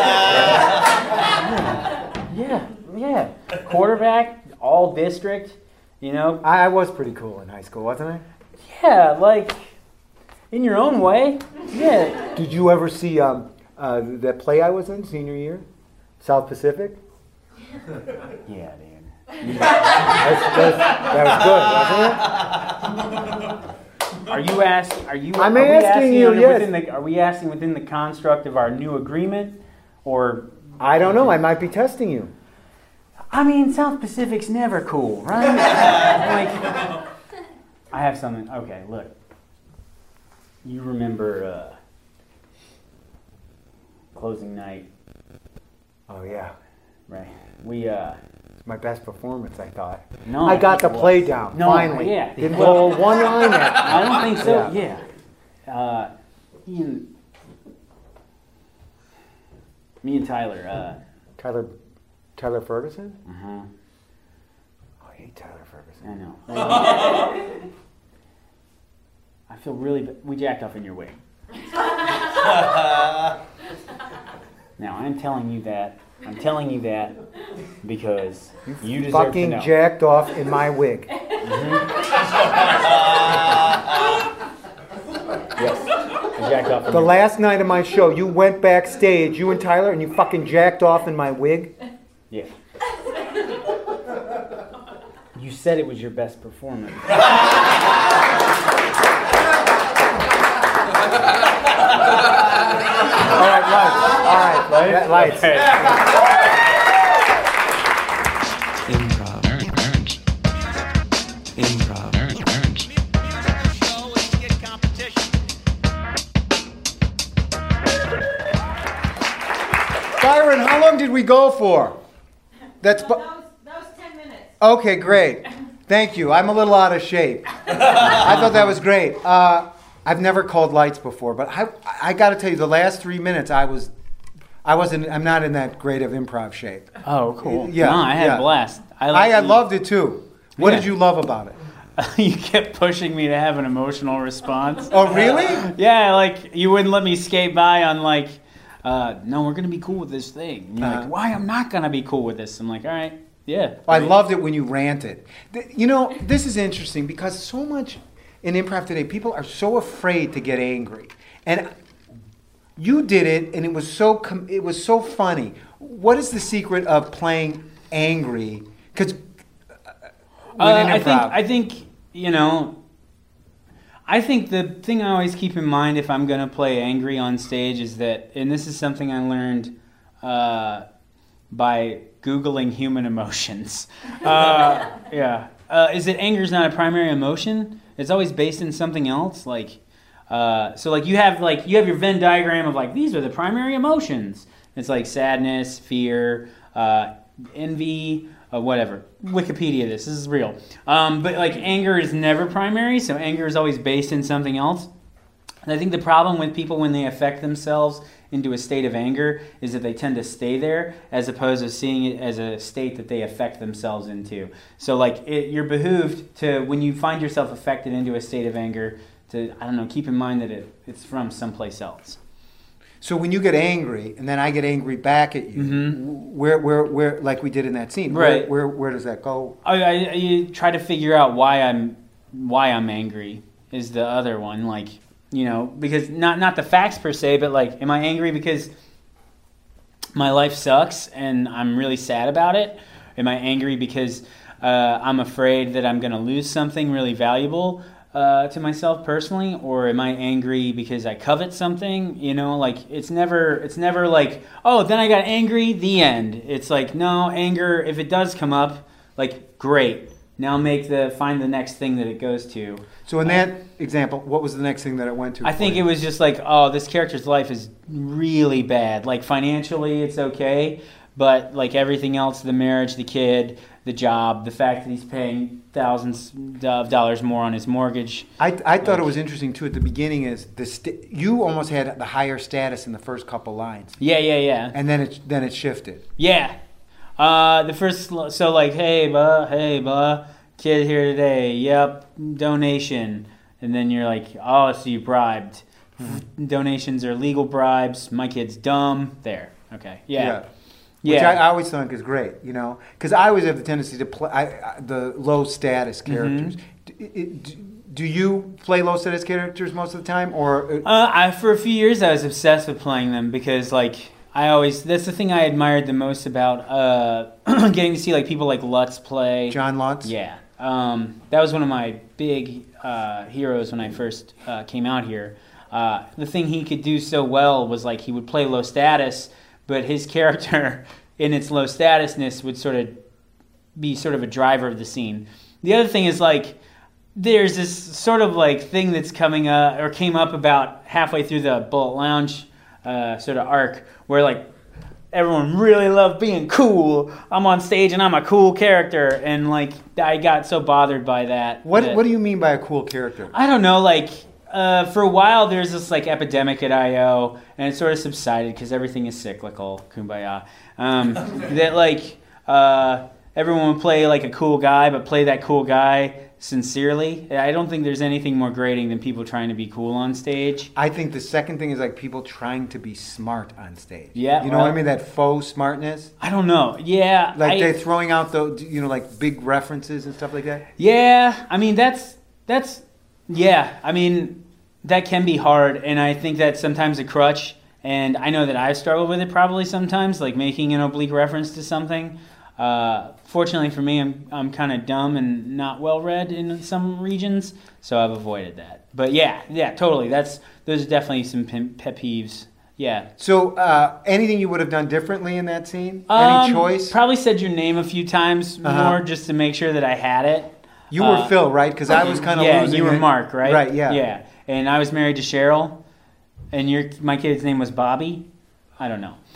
yeah. Yeah. Quarterback, all district. You know. I, I was pretty cool in high school, wasn't I? Yeah. Like. In your own way. Yeah. Did you ever see um, uh, that play I was in senior year, South Pacific? Yeah, dude. That's, that's, that was good, wasn't it? Are you asking? Are you? I'm are we asking you, under- yes. Within the, are we asking within the construct of our new agreement, or? I don't know. I might be testing you. I mean, South Pacific's never cool, right? Like, I have something. Okay, look. You remember uh, closing night, Oh yeah, right? We uh, it's my best performance. I thought. no. I got the it play was. down. No, finally. yeah. Didn't Well, blow one line at me. I don't think so. Yeah. Yeah. Uh, me and me and Tyler. Uh, Tyler, Tyler Ferguson. uh-huh. Oh, I hate Tyler Ferguson. I know. I feel really. Ba- we jacked off in your wig. Now I'm telling you that. I'm telling you that because you deserve to Fucking know. jacked off in my wig. Yes, I jacked off. In The your last night of my show, you went backstage, you and Tyler, and you fucking jacked off in my wig. Yeah. You said it was your best performance. All right, lights. All right, lights. lights. Okay. Improv. Improv. Byron, how long did we go for? That's bu- That was, that was ten minutes. okay, great. Thank you. I'm a little out of shape. I thought that was great. Uh, I've never called lights before, but I I got to tell you, the last three minutes I was I wasn't I'm not in that great of improv shape. Oh, cool. Yeah, No, I had yeah. a blast. I, like- I loved it too. What Yeah. did you love about it? You kept pushing me to have an emotional response. Oh, really? Yeah, like you wouldn't let me skate by on like, uh, no, we're gonna be cool with this thing. And you're Uh-huh. like, why I'm not gonna be cool with this? I'm like, all right, yeah. I loved it when you ranted. Th- You know, this is interesting because so much in improv today, people are so afraid to get angry, and you did it, and it was so com- it was so funny. What is the secret of playing angry? Because Uh, I think I think you know. I think the thing I always keep in mind if I'm going to play angry on stage is that, and this is something I learned uh, by Googling human emotions. Uh, yeah, uh, is that anger is not a primary emotion? It's always based in something else. Like, uh, so like you have like you have your Venn diagram of like these are the primary emotions. It's like sadness, fear, uh, envy. Uh, whatever. Wikipedia this. This is real. Um, but like anger is never primary, so anger is always based in something else. And I think the problem with people when they affect themselves into a state of anger is that they tend to stay there as opposed to seeing it as a state that they affect themselves into. So like it, you're behooved to, when you find yourself affected into a state of anger, to, I don't know, keep in mind that it, it's from someplace else. so when you get angry, and then I get angry back at you, Mhm. where where where like we did in that scene, Right. Where where, where does that go? I, I, I try to figure out why I'm why I'm angry is the other one. Like, you know, because not not the facts per se, but like, am I angry because my life sucks and I'm really sad about it? Am I angry because uh, I'm afraid that I'm going to lose something really valuable uh, to myself personally, or am I angry because I covet something? You know, like it's never it's never like, oh, then I got angry. The end. It's like, no, anger. If it does come up, like great. Now make the find the next thing that it goes to. So in that example, what was the next thing that it went to? I for think you? it was just like, oh, this character's life is really bad. Like financially, it's okay, but like everything else, the marriage, the kid, the job, the fact that he's paying thousands of dollars more on his mortgage. I, I thought it was interesting too at the beginning is the st- you almost had the higher status in the first couple lines, Yeah, yeah, yeah, and then it then it shifted. yeah. Uh, the first, so like, hey, buh, hey, buh, kid here today. Yep, donation, and then you're like, oh, so you bribed. Donations are legal bribes. My kid's dumb. There. Okay. Yeah. Which Yeah. I, I always think is great, you know, because I always have the tendency to play I, I, the low status characters. D- it- d- Do you play low status characters most of the time, or uh, Uh, I, for a few years, I was obsessed with playing them because, like, I always, that's the thing I admired the most about uh, getting to see, like, people like Lutz play. John Lutz? Yeah. Um, that was one of my big uh, heroes when I first uh, came out here. Uh, the thing he could do so well was, like, he would play low status, but his character in its low statusness would sort of be sort of a driver of the scene. The other thing is, like, there's this sort of like thing that's coming up or came up about halfway through the Bullet Lounge uh, sort of arc where like everyone really loved being cool. I'm on stage and I'm a cool character, and like I got so bothered by that. what that- what do you mean by a cool character? I don't know, like, uh, for a while there's this, like, epidemic at I O, and it sort of subsided because everything is cyclical, kumbaya, um, that, like, uh, everyone would play, like, a cool guy, but play that cool guy sincerely. I don't think there's anything more grating than people trying to be cool on stage. I think the second thing is like people trying to be smart on stage. Yeah, you know what I well- mean? That faux smartness. I don't know. Yeah. Like I- they're throwing out the, you know, like big references and stuff like that. Yeah, I mean that's that's yeah, I mean that can be hard, and I think that's sometimes a crutch, and I know that I've struggled with it probably sometimes, like making an oblique reference to something. Uh, fortunately for me, I'm I'm kind of dumb and not well read in some regions, so I've avoided that. But yeah, yeah, totally. That's those are definitely some pim- pet peeves. Yeah. So, uh, anything you would have done differently in that scene? Um, Any choice? Probably said your name a few times Uh-huh. more just to make sure that I had it. You were Uh, Phil, right? Because I was kind of yeah, losing you were it. Mark, right? Right, yeah. Yeah, and I was married to Cheryl, and your my kid's name was Bobby. I don't know.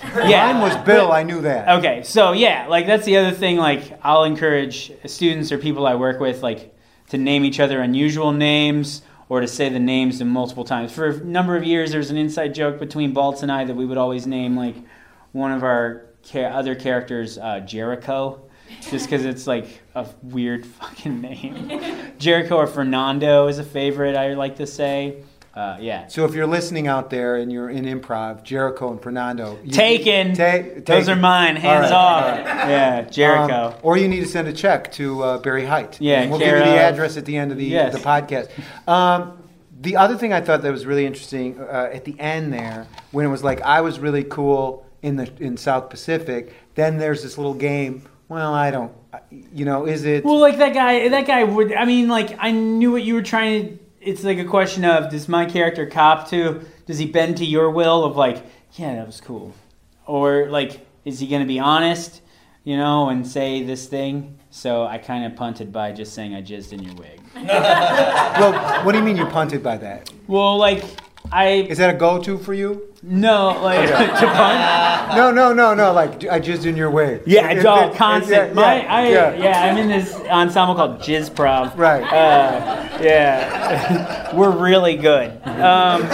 Yeah. Mine was Bill. I knew that. Okay, so yeah, like that's the other thing. Like I'll encourage students or people I work with, like to name each other unusual names or to say the names multiple times. For a number of years, there's an inside joke between Baltz and I that we would always name like one of our ca- other characters uh, Jericho, just because it's like a weird fucking name. Jericho or Fernando is a favorite I like to say. Uh, yeah. So if you're listening out there and you're in improv, Jericho and Fernando. You, Taken. Ta- Those taken. are mine. Hands All off. right, all right. Yeah, Jericho. Um, or you need to send a check to uh, Barry Height. Yeah, And we'll care give you the of- address at the end of the, Yes. the podcast. Um, the other thing I thought that was really interesting uh, at the end there, when it was like I was really cool in the in South Pacific, then there's this little game. Well, I don't, you know, is it? Well, like that guy, that guy would, I mean, like, I knew what you were trying to, it's like a question of, does my character cop to, does he bend to your will of like, yeah, that was cool? Or like, is he going to be honest, you know, and say this thing? So I kind of punted by just saying I jizzed in your wig. Well, what do you mean you punted by that? Well, like, I, Is that a go-to for you? no, like, to punt? No, no, no, no. Like I just in your way. Yeah, If- it's all if- constant. yeah, My, yeah, I, yeah. yeah. I'm in this ensemble called Jizz Prov. Right. Uh, yeah, we're really good. Um,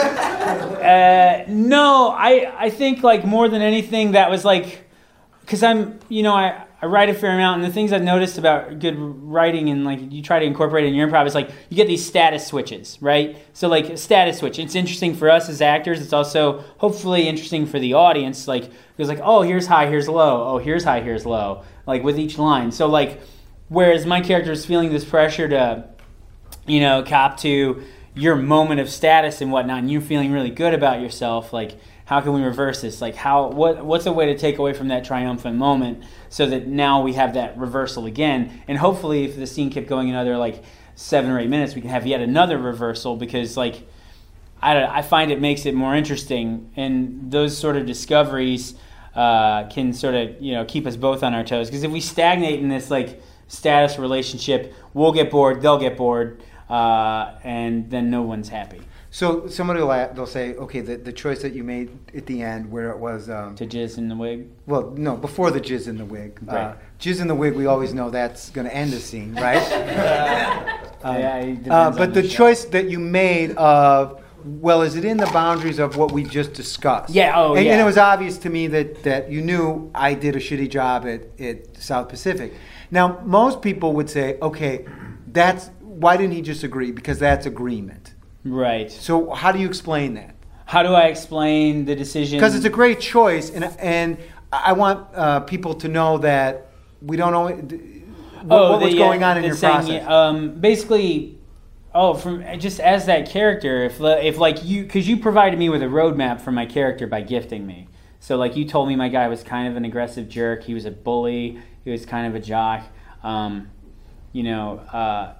uh, no, I, I think like more than anything that was like, because I'm, you know, I, I write a fair amount, and the things I've noticed about good writing and like you try to incorporate it in your improv is like you get these status switches, right? So like a status switch, it's interesting for us as actors. It's also hopefully interesting for the audience. Like it's like, oh, here's high, here's low. Oh, here's high, here's low. Like with each line. So like, whereas my character is feeling this pressure to, you know, cop to your moment of status and whatnot, and you feeling really good about yourself, like. How can we reverse this? Like, how? What? What's a way to take away from that triumphant moment so that now we have that reversal again? And hopefully, if the scene kept going another like seven or eight minutes, we can have yet another reversal because, like, I don't, I find it makes it more interesting, and those sort of discoveries uh, can sort of you know keep us both on our toes. Because if we stagnate in this like status relationship, we'll get bored, they'll get bored, uh, and then no one's happy. So somebody will a- they'll say, okay, the, the choice that you made at the end, where it was, um, To jizz in the wig. well, no, before the jizz in the wig. Uh, Right. Jizz in the wig, we always know that's going to end the scene, right? Um, Yeah, it depends uh, on but the the show. choice that you made of, well, is it in the boundaries of what we just discussed? Yeah, oh, and, yeah. And it was obvious to me that, that you knew I did a shitty job at, at South Pacific. Now, most people would say, okay, that's why didn't he just agree? Because that's agreement. Right. So how do you explain that? How do I explain the decision? Because it's a great choice, and and I want uh, people to know that we don't know what, what was the, going uh, on in the your saying, process. Um, basically, oh, from just as that character, if if like you, because you provided me with a roadmap for my character by gifting me. So like you told me my guy was kind of an aggressive jerk. He was a bully. He was kind of a jock. Um, you know. Uh,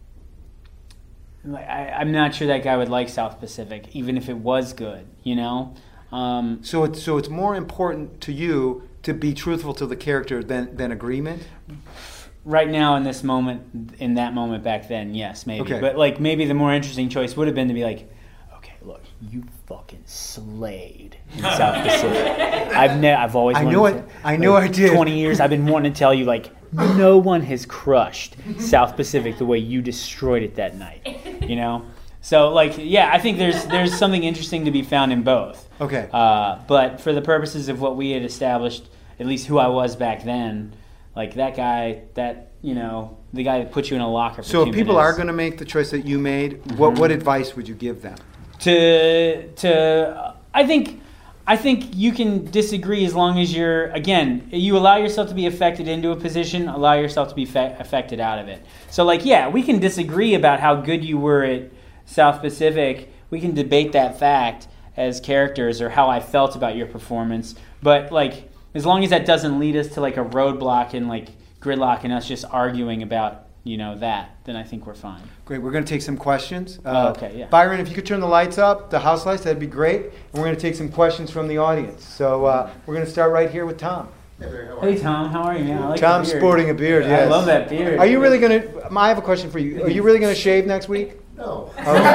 I, I'm not sure that guy would like South Pacific, even if it was good, you know? Um, So it's so it's more important to you to be truthful to the character than than agreement. right now, in this moment, in that moment back then, yes, maybe. Okay. But, like, maybe the more interesting choice would have been to be like, okay, look, you fucking slayed in South Pacific. I've ne- I've always I wanted know to, it. I know I did. twenty years, I've been wanting to tell you, like, no one has crushed South Pacific the way you destroyed it that night, you know? So, like, yeah, I think there's there's something interesting to be found in both. Okay. Uh, but for the purposes of what we had established, at least who I was back then, like that guy, that, you know, the guy that put you in a locker for So two if people minutes. are going to make the choice that you made, what what advice would you give them? to to I think I think you can disagree as long as you're, again, you allow yourself to be affected into a position, allow yourself to be fe- affected out of it. So, like, yeah, we can disagree about how good you were at South Pacific. We can debate that fact as characters or how I felt about your performance. But, like, as long as that doesn't lead us to, like, a roadblock and, like, gridlock and us just arguing about, you know, that, then I think we're fine. Great. We're going to take some questions. Oh, okay, yeah. Byron, if you could turn the lights up, the house lights, that'd be great. And we're going to take some questions from the audience. So uh, we're going to start right here with Tom. Hey, Tom, how are you, man? I like Tom's your beard. sporting a beard, I yes. love that beard. Are you really going to, I have a question for you. Are you really going to shave next week? No.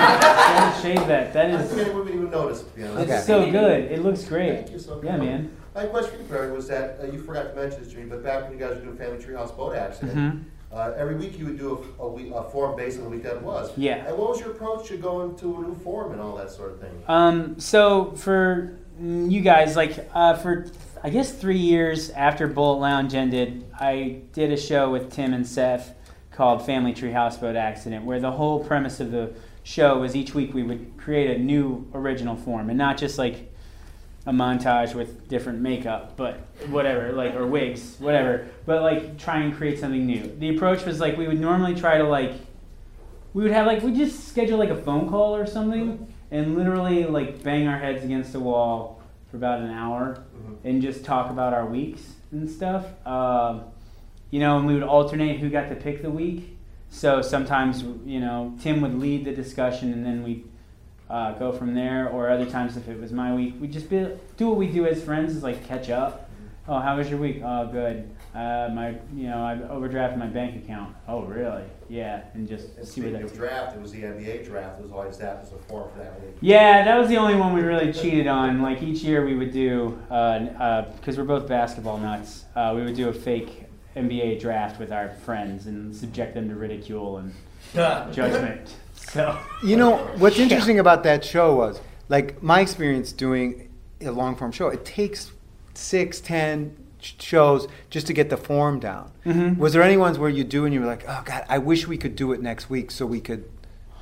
Don't shave that. That I is, think anyone would even notice, to be honest. it's Okay. so good. It looks great. Thank you so much. Yeah, man. I My question for you, Barry, was that uh, you forgot to mention this to me, but back when you guys were doing Family Treehouse Boat Accident, Mhm. uh, every week you would do a, a, week, a form based on the week that it was. Yeah. And what was your approach to going to a new form and all that sort of thing? Um, so for mm, you guys, like uh, for I guess three years after Bullet Lounge ended, I did a show with Tim and Seth called Family Tree Houseboat Accident, where the whole premise of the show was each week we would create a new original form, and not just like a montage with different makeup, but whatever, like, or wigs, whatever, but like try and create something new. The approach was like we would normally try to like, we would have like, we just schedule like a phone call or something and literally like bang our heads against a wall for about an hour Mm-hmm. and just talk about our weeks and stuff. Um, you know, and we would alternate who got to pick the week. So sometimes, you know, Tim would lead the discussion and then we'd uh, go from there. Or other times, if it was my week, we'd just be, do what we do as friends, is like catch up. Oh, how was your week? Oh, good. Uh, my, you know, I overdrafted my bank account. Oh, really? Yeah, and just And see what speaking that's. of draft, it was the N B A draft. It was always that as a form for that week. Yeah, that was the only one we really cheated on. Like each year we would do, because uh, uh, we're both basketball nuts, uh, we would do a fake N B A draft with our friends and subject them to ridicule and judgment. So You know, what's interesting about that show was, like, my experience doing a long-form show, it takes six, ten sh- shows just to get the form down. Mhm. Was there any ones where you do and you were like, oh, God, I wish we could do it next week so we could...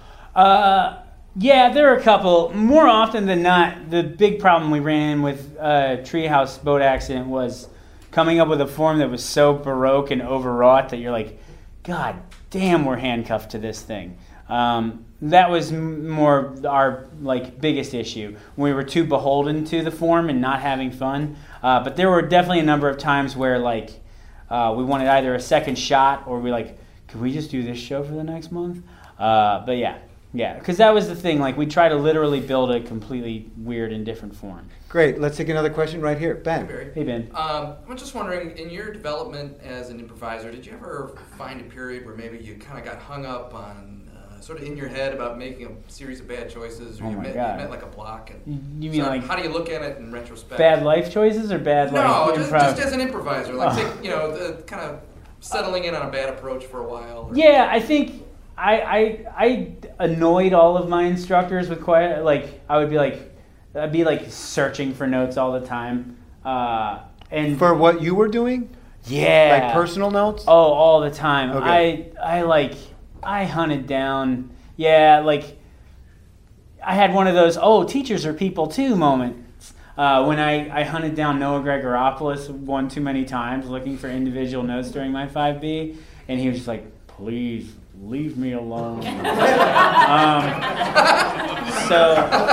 Uh, yeah, there are a couple. More often than not, the big problem we ran in with uh, Treehouse Boat Accident was coming up with a form that was so baroque and overwrought that you're like, God damn, we're handcuffed to this thing. Um, that was m- more our like biggest issue. We were too beholden to the form and not having fun. Uh, but there were definitely a number of times where like uh, we wanted either a second shot or we like, could we just do this show for the next month? Uh, but yeah. Yeah, because that was the thing. Like, we try to literally build a completely weird and different form. Great. Let's take another question right here. Hey, Ben. Barry. Hey, Ben. Um, I'm just wondering, in your development as an improviser, did you ever find a period where maybe you kind of got hung up on, uh, sort of in your head about making a series of bad choices, or Oh you, my met, God. you met like a block? And You mean so like how do you look at it in retrospect? bad life choices or bad No, like just, improv? just as an improviser, like Oh. take, you know, the, kind of settling in on a bad approach for a while. Or, Yeah, I think I, I I annoyed all of my instructors with quite like I would be like I'd be like searching for notes all the time. Uh, and For what you were doing? yeah, Like personal notes? Oh, all the time. Okay. I I like I hunted down. Yeah, like I had one of those oh teachers are people too moments uh, when I, I hunted down Noah Gregoropoulos one too many times looking for individual notes during my five B, and he was just like, please leave me alone. um, so.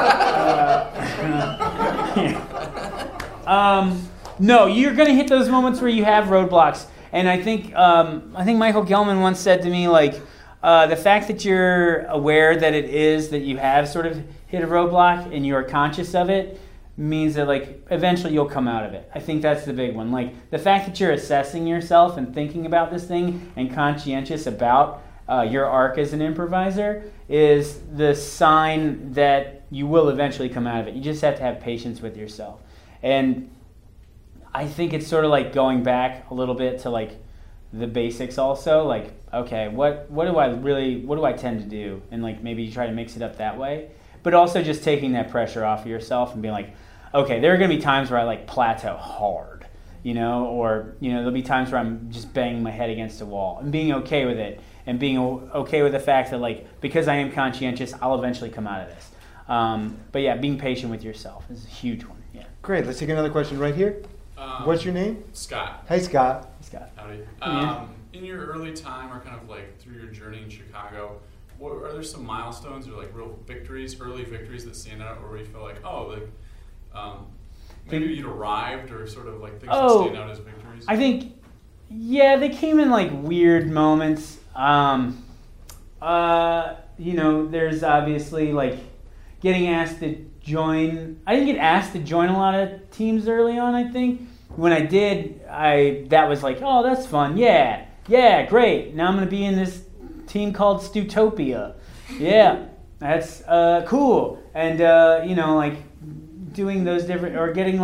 Uh, um, No, you're going to hit those moments where you have roadblocks. And I think um, I think Michael Gelman once said to me, like, uh, the fact that you're aware that it is that you have sort of hit a roadblock and you're conscious of it means that, like, eventually you'll come out of it. I think that's the big one. Like, the fact that you're assessing yourself and thinking about this thing and conscientious about uh, your arc as an improviser is the sign that you will eventually come out of it. You just have to have patience with yourself. And I think it's sort of like going back a little bit to like the basics also, like, okay, what what do I really, what do I tend to do? And like maybe you try to mix it up that way. But also just taking that pressure off of yourself and being like, okay, there are going to be times where I like plateau hard, you know, or, you know, there'll be times where I'm just banging my head against a wall and being okay with it and being o- okay with the fact that like, because I am conscientious, I'll eventually come out of this. Um, but yeah, being patient with yourself is a huge one. Yeah. Great. Let's take another question right here. Um, What's your name? Scott. Hey, Scott. Scott. Howdy. Yeah. Um, in your early time, or kind of like through your journey in Chicago, what are there some milestones or like real victories, early victories that stand out, where you feel like, oh, like um, maybe you'd arrived, or sort of like things Oh, that stand out as victories? I think, yeah, they came in like weird moments. Um, uh, you know, there's obviously like getting asked to join. I didn't get asked to join a lot of teams early on, I think. When I did, I that was like, oh, that's fun. Yeah, yeah, great. Now I'm going to be in this team called Stutopia. Yeah, that's uh, cool. And, uh, you know, like doing those different, or getting like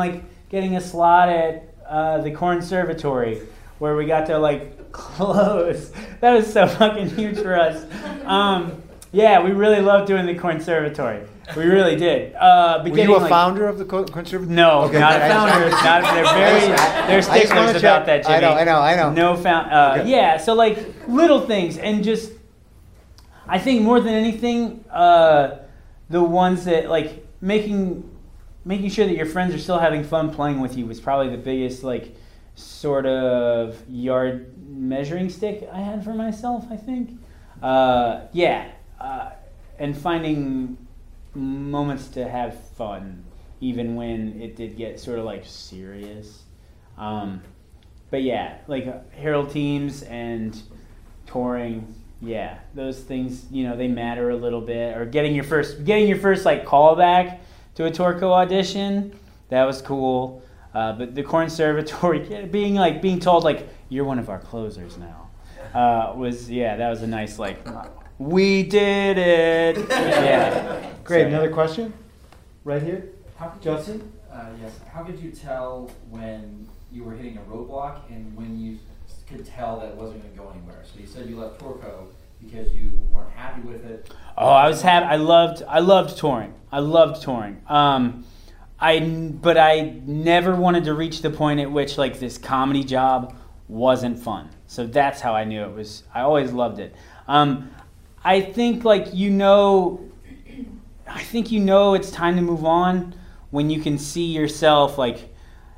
getting a slot at uh, the Conservatory, where we got to like close. That was so fucking huge for us. Um, yeah, we really loved doing the Conservatory. We really did. Uh, Were you a like, founder of the co- conservative? No, Okay, not I- a founder. Not, they're very, they're I just wanna sticklers check. about that, Jimmy. I know, I know, I know. No found. Uh, Okay. Yeah, so like little things, and just, I think more than anything, uh, the ones that like making, making sure that your friends are still having fun playing with you was probably the biggest like sort of yard measuring stick I had for myself. I think. Uh, yeah, uh, and finding moments to have fun, even when it did get sort of like serious. Um, but yeah, like uh, Herald teams and touring, yeah, those things, you know, they matter a little bit. Or getting your first, getting your first like callback to a Torco audition, that was cool. Uh, but the Conservatory, being like being told like you're one of our closers now, uh, was yeah, that was a nice like. We did it! Yeah. Great. So- Another question? Right here? How could Justin? Uh, yes. How could you tell when you were hitting a roadblock and when you could tell that it wasn't going to go anywhere? So you said you left Torco because you weren't happy with it. Oh, I was happy. I loved. I loved touring. I loved touring. Um, I but I never wanted to reach the point at which like this comedy job wasn't fun. So that's how I knew it was. I always loved it. Um, I think like you know, I think you know it's time to move on when you can see yourself like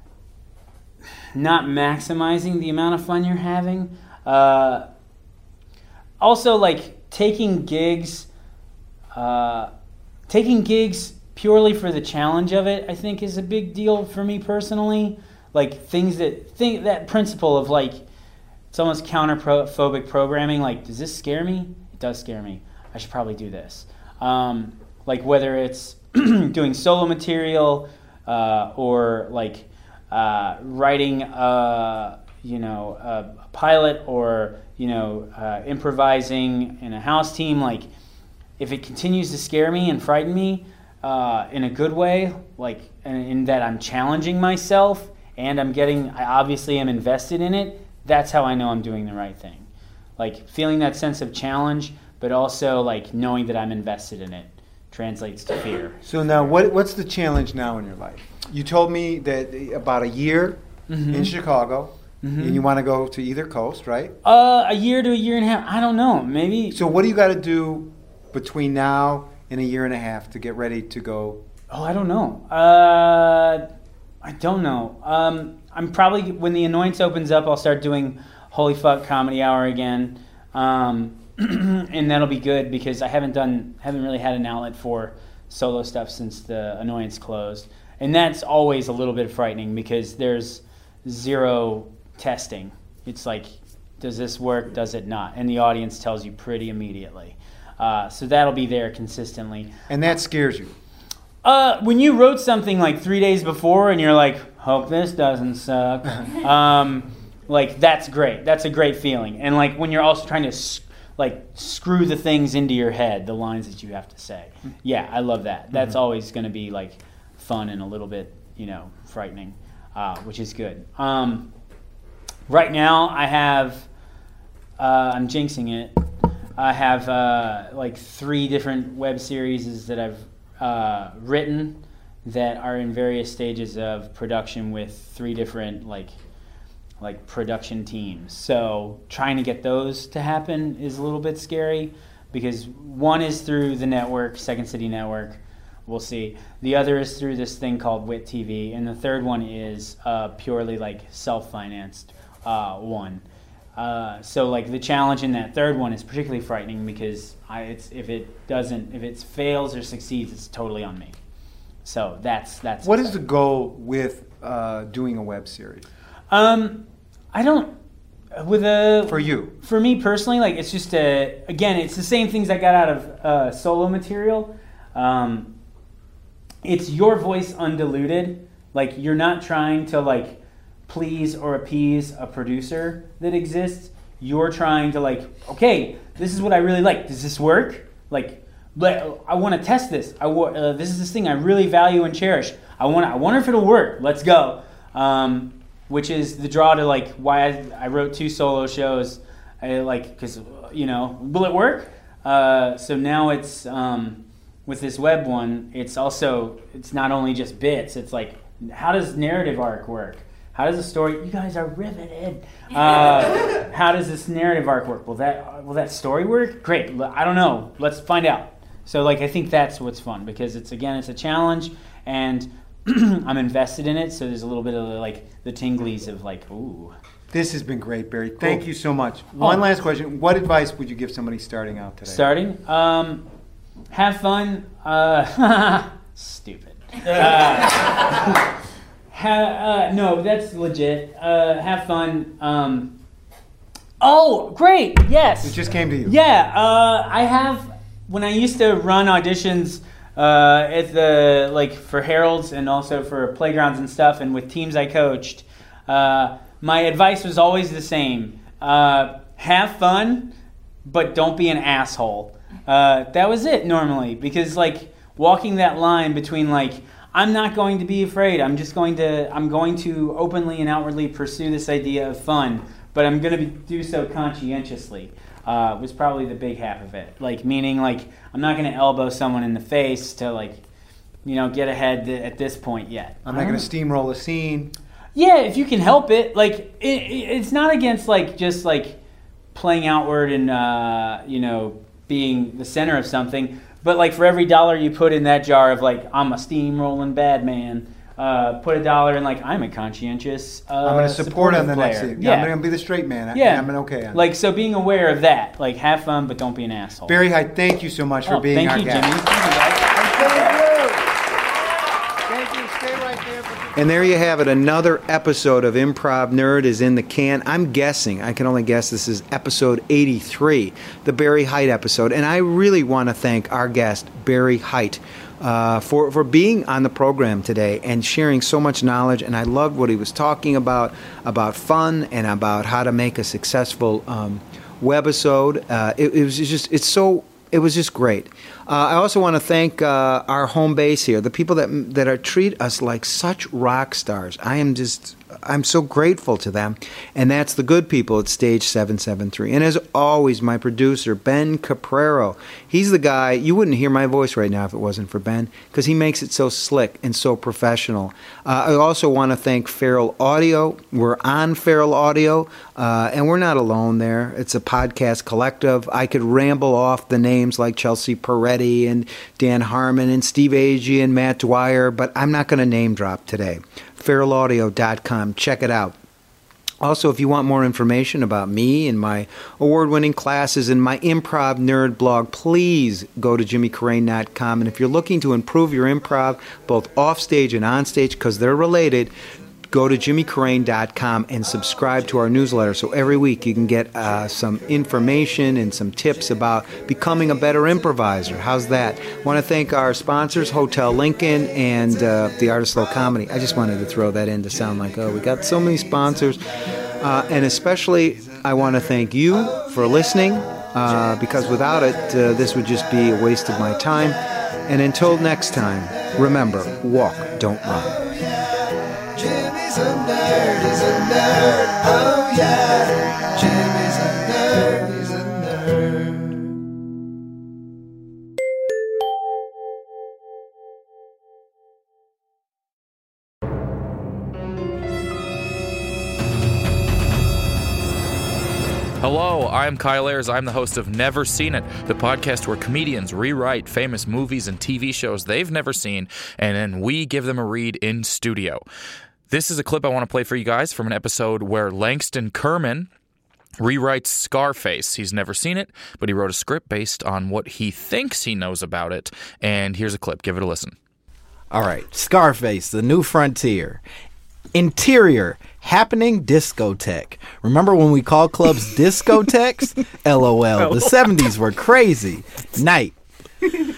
not maximizing the amount of fun you're having. Uh, also, like taking gigs, uh, taking gigs purely for the challenge of it, I think is a big deal for me personally. Like things that think that principle of like it's almost counterphobic programming. Like, does this scare me? It does scare me. I should probably do this. Um, like whether it's doing solo material uh, or like uh, writing, a, you know, a, a pilot or you know, uh, improvising in a house team. Like, if it continues to scare me and frighten me uh, in a good way, like in, in that I'm challenging myself and I'm getting, I obviously am invested in it. That's how I know I'm doing the right thing. Like feeling that sense of challenge, but also like knowing that I'm invested in it translates to fear. So now, what what's the challenge now in your life? You told me that about a year Mm-hmm. in Chicago, Mm-hmm. and you want to go to either coast, right? Uh, a year to a year and a half. I don't know. Maybe. So what do you got to do between now and a year and a half to get ready to go? Oh, I don't know. Uh, I don't know. Um, I'm probably when the Annoyance opens up, I'll start doing Holy Fuck Comedy Hour again, um, and that'll be good because I haven't done, haven't really had an outlet for solo stuff since the Annoyance closed, and that's always a little bit frightening because there's zero testing. It's like, does this work? Does it not? And the audience tells you pretty immediately. Uh, so that'll be there consistently. And that scares you. Uh, when you wrote something like three days before and you're like, hope this doesn't suck, um, like that's great. That's a great feeling. And like when you're also trying to sc- like screw the things into your head, the lines that you have to say. Yeah, I love that. That's mm-hmm. always going to be like fun and a little bit, you know, frightening, uh, which is good. Um, right now I have, uh, I'm jinxing it. I have uh, like three different web series that I've uh, written that are in various stages of production with three different like like production teams. So trying to get those to happen is a little bit scary because one is through the network, Second City Network. We'll see. The other is through this thing called Wit T V, and the third one is uh, purely like self-financed uh, one. Uh, so like the challenge in that third one is particularly frightening because I, it's if it doesn't, if it fails or succeeds, it's totally on me. So that's that's. What is the goal with uh, doing a web series? Um, I don't with a For you. For me personally, like it's just a again, it's the same things I got out of uh, solo material. Um, it's your voice undiluted. Like you're not trying to like please or appease a producer that exists. You're trying to like, okay, this is what I really like. Does this work? Like, but I want to test this. I wa- uh, this is this thing I really value and cherish. I want I wonder if it'll work. Let's go. Um, which is the draw to like why I, I wrote two solo shows. I like because you know will it work? Uh, so now it's um, with this web one. It's also it's not only just bits. It's like how does narrative arc work? How does the story? You guys are riveted. Uh, how does this narrative arc work? Will that will that story work? Great. I don't know. Let's find out. So like I think that's what's fun because it's again it's a challenge and I'm invested in it. So there's a little bit of like the tinglies of like ooh. This has been great, Barry. Thank you so much. One Oh. last question. What advice would you give somebody starting out today? Starting, um, have fun. Uh, stupid. Uh, ha, uh, no, that's legit. Uh, have fun. Um, oh, great! Yes. It just came to you. Yeah, uh, I have. When I used to run auditions uh, at the like for Herald's and also for playgrounds and stuff, and with teams I coached, uh, my advice was always the same: uh, have fun, but don't be an asshole. Uh, that was it normally, because like walking that line between like I'm not going to be afraid, I'm just going to I'm going to openly and outwardly pursue this idea of fun, but I'm going to be, do so conscientiously. Uh, was probably the big half of it. Like meaning like I'm not going to elbow someone in the face to like you know get ahead th- at this point yet. I'm not going to steamroll a scene. Yeah, if you can help it. Like it, it, it's not against like just like playing outward and uh, you know being the center of something. But like for every dollar you put in that jar of like I'm a steamrolling bad man, uh, put a dollar in like I'm a conscientious. Uh, I'm going to support on the player. next scene. Yeah, Yeah, I'm going to be the straight man. Yeah, I'm an okay on like so being aware of that. Like have fun, but don't be an asshole. Barry Height, thank you so much for Oh, being thank our you, guest. Jimmy. Thank you, guys. Thank you. Stay right there. And there you have it. Another episode of Improv Nerd is in the can. I'm guessing, I can only guess this is episode eighty-three, the Barry Height episode. And I really want to thank our guest, Barry Height, uh, for, for being on the program today and sharing so much knowledge. And I loved what he was talking about, about fun and about how to make a successful um, webisode. Uh, it, it was just, it's so... It was just great. Uh, I also want to thank uh, our home base here, the people that that are treat us like such rock stars. I am just, I'm so grateful to them. And that's the good people at Stage seven seven three. And as always, my producer, Ben Caprero. He's the guy, you wouldn't hear my voice right now if it wasn't for Ben, because he makes it so slick and so professional. Uh, I also want to thank Feral Audio. We're on Feral Audio, uh, and we're not alone there. It's a podcast collective. I could ramble off the names like Chelsea Peretti and Dan Harmon and Steve Agee and Matt Dwyer, but I'm not going to name drop today. feral audio dot com. Check it out. Also, if you want more information about me and my award-winning classes and my Improv Nerd blog, please go to jimmy carrane dot com. And if you're looking to improve your improv, both offstage and onstage, because they're related, go to jimmy carrane dot com and subscribe to our newsletter. So every week you can get uh, some information and some tips about becoming a better improviser. How's that? I want to thank our sponsors, Hotel Lincoln and uh, the Artist Low Comedy. I just wanted to throw that in to sound like, oh, we got so many sponsors. Uh, and especially, I want to thank you for listening, uh, because without it, uh, this would just be a waste of my time. And until next time, remember, walk, don't run. Jimmy's a nerd, he's a nerd, oh yeah. Jimmy's a nerd, he's a nerd. Hello, I'm Kyle Ayers. I'm the host of Never Seen It, the podcast where comedians rewrite famous movies and T V shows they've never seen, and then we give them a read in studio. This is a clip I want to play for you guys from an episode where Langston Kerman rewrites Scarface. He's never seen it, but he wrote a script based on what he thinks he knows about it. And here's a clip. Give it a listen. All right, Scarface, The New Frontier. Interior, happening discotheque. Remember when we called clubs discotheques? LOL. The seventies were crazy. Night.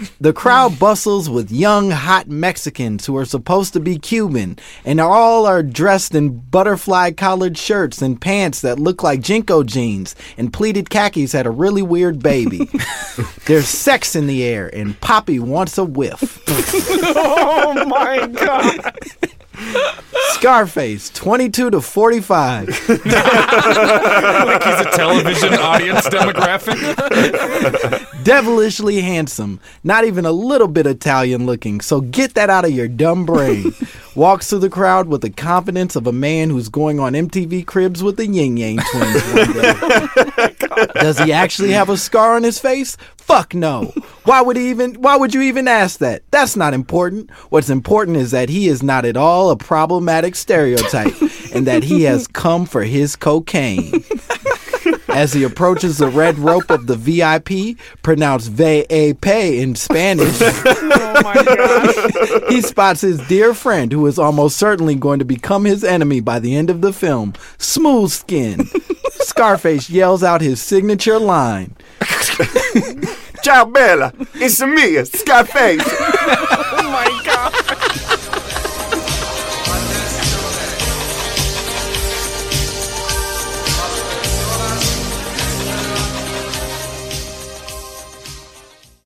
The crowd bustles with young, hot Mexicans who are supposed to be Cuban, and all are dressed in butterfly collared shirts and pants that look like Jinko jeans, and pleated khakis had a really weird baby. There's sex in the air, and Poppy wants a whiff. Oh my God. Scarface, twenty-two to forty-five. Like he's a television audience demographic. Devilishly handsome, not even a little bit Italian looking, so get that out of your dumb brain. Walks through the crowd with the confidence of a man who's going on M T V Cribs with the Yin Yang Twins one day. Does he actually have a scar on his face? Fuck no. Why would he even why would you even ask that? That's not important. What's important is that he is not at all a problematic stereotype and that he has come for his cocaine. As he approaches the red rope of the V I P, pronounced V A P in Spanish, Oh my gosh. he spots his dear friend who is almost certainly going to become his enemy by the end of the film, Smooth Skin. Scarface yells out his signature line. Ciao, Bella. It's me, Scarface. Oh my